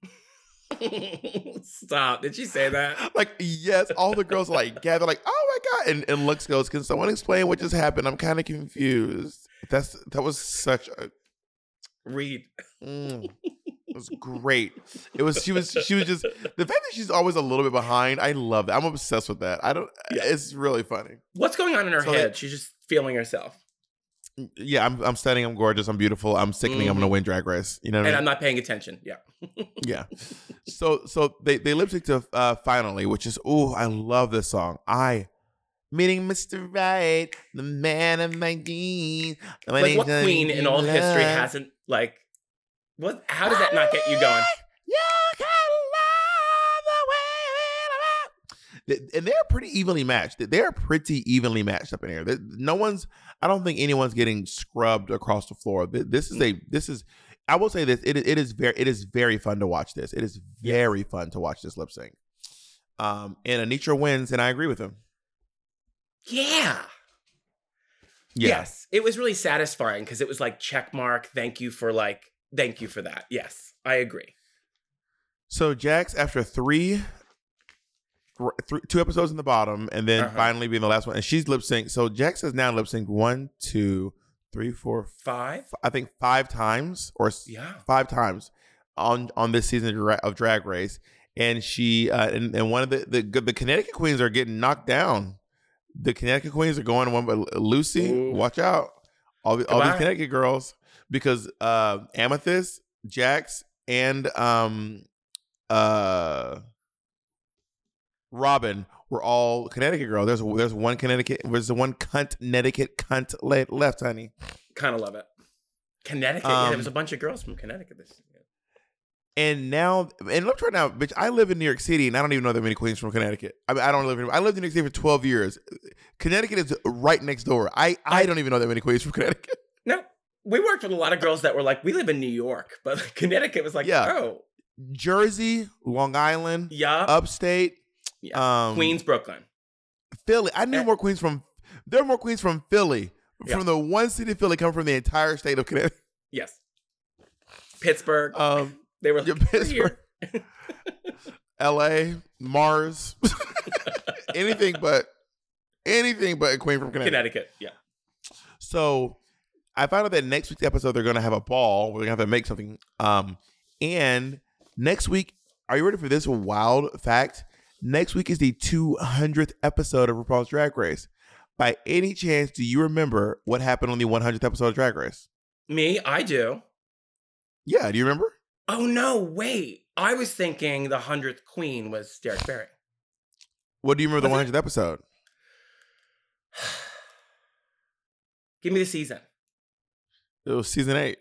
Stop. Did she say that? Like, yes, all the girls are like gather like, "Oh my god." And and Lux goes, "Can someone explain what just happened? I'm kind of confused." That's that was such a Read. Mm, it was great. It was she was she was just the fact that she's always a little bit behind. I love that. I'm obsessed with that. I don't. Yeah. It's really funny. What's going on in her So head? that- She's just feeling herself. Yeah, I'm I'm stunning. I'm gorgeous. I'm beautiful. I'm sickening. I'm gonna win Drag Race. You know what And I I'm mean? not paying attention. Yeah. Yeah. So so they they lip sync to uh, finally, which is oh I love this song. I Meeting Mister Right, the man of my dreams. Like, what queen in all history hasn't, like, what? How does that not get you going? You can love the way we love. And they're pretty evenly matched. They're pretty evenly matched up in here. No one's, I don't think anyone's getting scrubbed across the floor. This is a, this is, I will say this, it, it is very, it is very fun to watch this. It is very yes. fun to watch this lip sync. Um, and Anitra wins, and I agree with him. Yeah. yeah. Yes. It was really satisfying because it was like, check mark. Thank you for like, thank you for that. Yes, I agree. So Jax, after three, th- two episodes in the bottom, and then uh-huh. finally being the last one, and she's lip synced. So Jax has now lip synced one, two, three, four, five. F- I think five times, or yeah. five times on on this season of, of Drag Race. And she uh, and, and one of the, the the Connecticut queens are getting knocked down. The Connecticut queens are going one, but Lucy, Ooh. watch out! All, the, all these Connecticut girls, because uh, Amethyst, Jax, and um, uh, Robin were all Connecticut girls. There's there's one Connecticut. There's one cunt Connecticut cunt left, honey. Kind of love it. Connecticut. Um, yeah, there was a bunch of girls from Connecticut this year. And now, and look right now, bitch, I live in New York City, and I don't even know that many queens from Connecticut. I mean, I don't live in, I lived in New York City for twelve years. Connecticut is right next door. I, I don't even know that many queens from Connecticut. No, we worked with a lot of girls that were like, we live in New York, but Connecticut was like, yeah. oh. Jersey, Long Island, yeah, upstate, yeah. Um, Queens, Brooklyn. Philly. I knew and, more queens from, there are more queens from Philly, yeah. from the one city of Philly, come from the entire state of Connecticut. Yes. Pittsburgh. Um, They were like, Pittsburgh, L A, Mars, anything but anything but a queen from Connecticut. Connecticut, yeah. So I found out that next week's episode they're going to have a ball. We're going to have to make something. Um, and next week, are you ready for this wild fact? Next week is the two hundredth episode of RuPaul's Drag Race. By any chance, do you remember what happened on the one hundredth episode of Drag Race? Me, I do. Yeah, do you remember? Oh, no, wait. I was thinking the hundredth queen was Derek Barry. What do you remember was the one hundredth it? episode? Give me the season. It was season eight.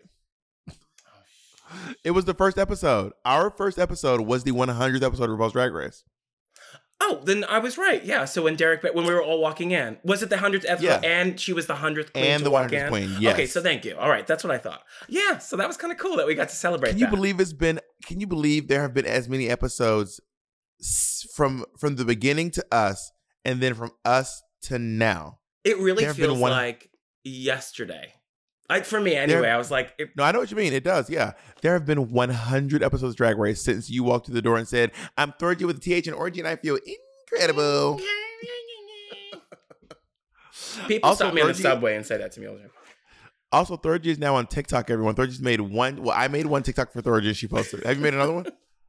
It was the first episode. Our first episode was the one hundredth episode of RuPaul's Drag Race. Oh, then I was right. Yeah. So when Derek, when we were all walking in, was it the hundredth episode? Yeah. And she was the hundredth queen and to the walk hundredth in? queen. Yes. Okay. So thank you. All right. That's what I thought. Yeah. So that was kind of cool that we got to celebrate. Can you that. believe it's been? Can you believe there have been as many episodes from from the beginning to us, and then from us to now? It really feels one... like yesterday. Like for me, anyway. There, I was like, it... no, I know what you mean. It does. Yeah, there have been one hundred episodes of Drag Race since you walked through the door and said, "I'm Thorgy with a T H and Orgy, and I feel incredible." People also, stop me on the subway and say that to me all the time. Also, Thorgy is now on TikTok, everyone. Thorgy's made one. Well, I made one TikTok for Thorgy. She posted. Have you made another one?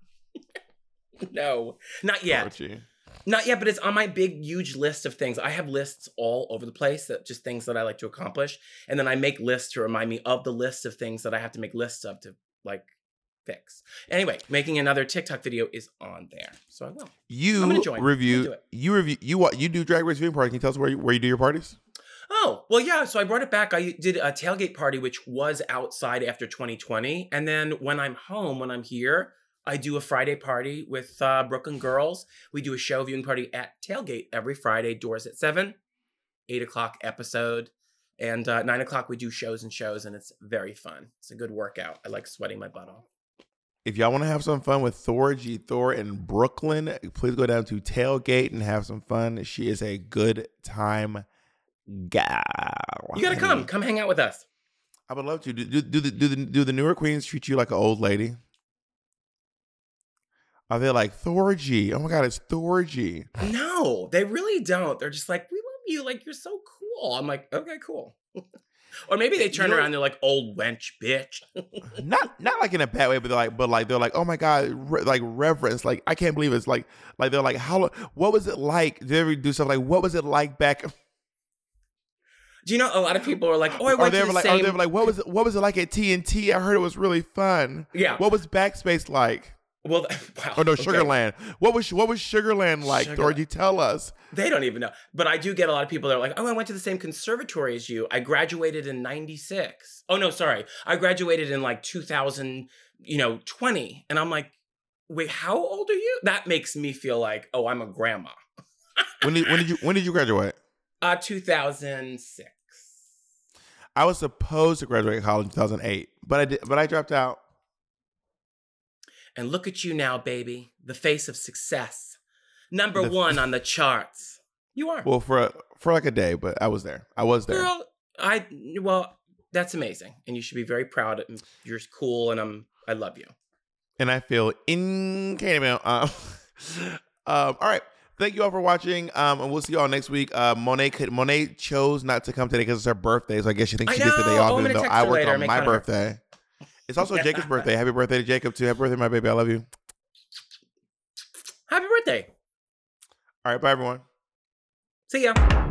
No, not yet. Thorgy. Not yet, but it's on my big, huge list of things. I have lists all over the place, that just things that I like to accomplish. And then I make lists to remind me of the list of things that I have to make lists of to, like, fix. Anyway, making another TikTok video is on there, so I will. You I'm gonna join. review. I'm gonna do it. You review. You what? You do Drag Race viewing parties. Can you tell us where you, where you do your parties? Oh well, yeah. So I brought it back. I did a tailgate party, which was outside after twenty twenty, and then when I'm home, when I'm here, I do a Friday party with uh, Brooklyn girls. We do a show viewing party at Tailgate every Friday. Doors at seven, eight o'clock episode, and uh, nine o'clock we do shows and shows, and it's very fun. It's a good workout. I like sweating my butt off. If y'all want to have some fun with Thor G Thor in Brooklyn, please go down to Tailgate and have some fun. She is a good time gal. You gotta come, come hang out with us. I would love to. Do, do, do the do the do the newer queens treat you like an old lady? Are they like Thorgy? Oh my God, it's Thorgy. No, they really don't. They're just like, we love you. Like, you're so cool. I'm like, okay, cool. Or maybe they turn you know, around and they're like, old wench bitch. not not like in a bad way, but they're like, but like they're like, oh my God, re- like reverence. Like, I can't believe it's like, like they're like, how? What was it like? Did they ever do something like, what was it like back? Do you know a lot of people are like, oh, I went or to the like, same. Or they were like, what was it? What was it like at T N T? I heard it was really fun. Yeah. What was Backspace like? Well, wow. Oh no, okay. Sugarland. What was what was Sugarland like? Sugarland. Or you tell us. They don't even know. But I do get a lot of people that are like, oh, I went to the same conservatory as you. I graduated in ninety-six. Oh, no, sorry. I graduated in like two thousand, you know, twenty. And I'm like, wait, how old are you? That makes me feel like, oh, I'm a grandma. When did when did you when did you graduate? Uh, two thousand six. I was supposed to graduate college in two thousand eight, but I did, but I dropped out. And look at you now, baby. The face of success. Number The- one on the charts. You are. Well, for a, for like a day, but I was there. I was there. Girl, I, well, that's amazing. And you should be very proud. Of, you're cool and I'm, I love you. And I feel incredible. Um, um, all right. Thank you all for watching. Um, and we'll see you all next week. Uh, Monet could, Monet chose not to come today because it's her birthday. So I guess she thinks I she gets the day know. off, Oh, I'm even gonna though text I her worked later, on make my fun of her. birthday. It's also Jacob's birthday. Happy birthday to Jacob, too. Happy birthday, my baby. I love you. Happy birthday. All right. Bye, everyone. See ya.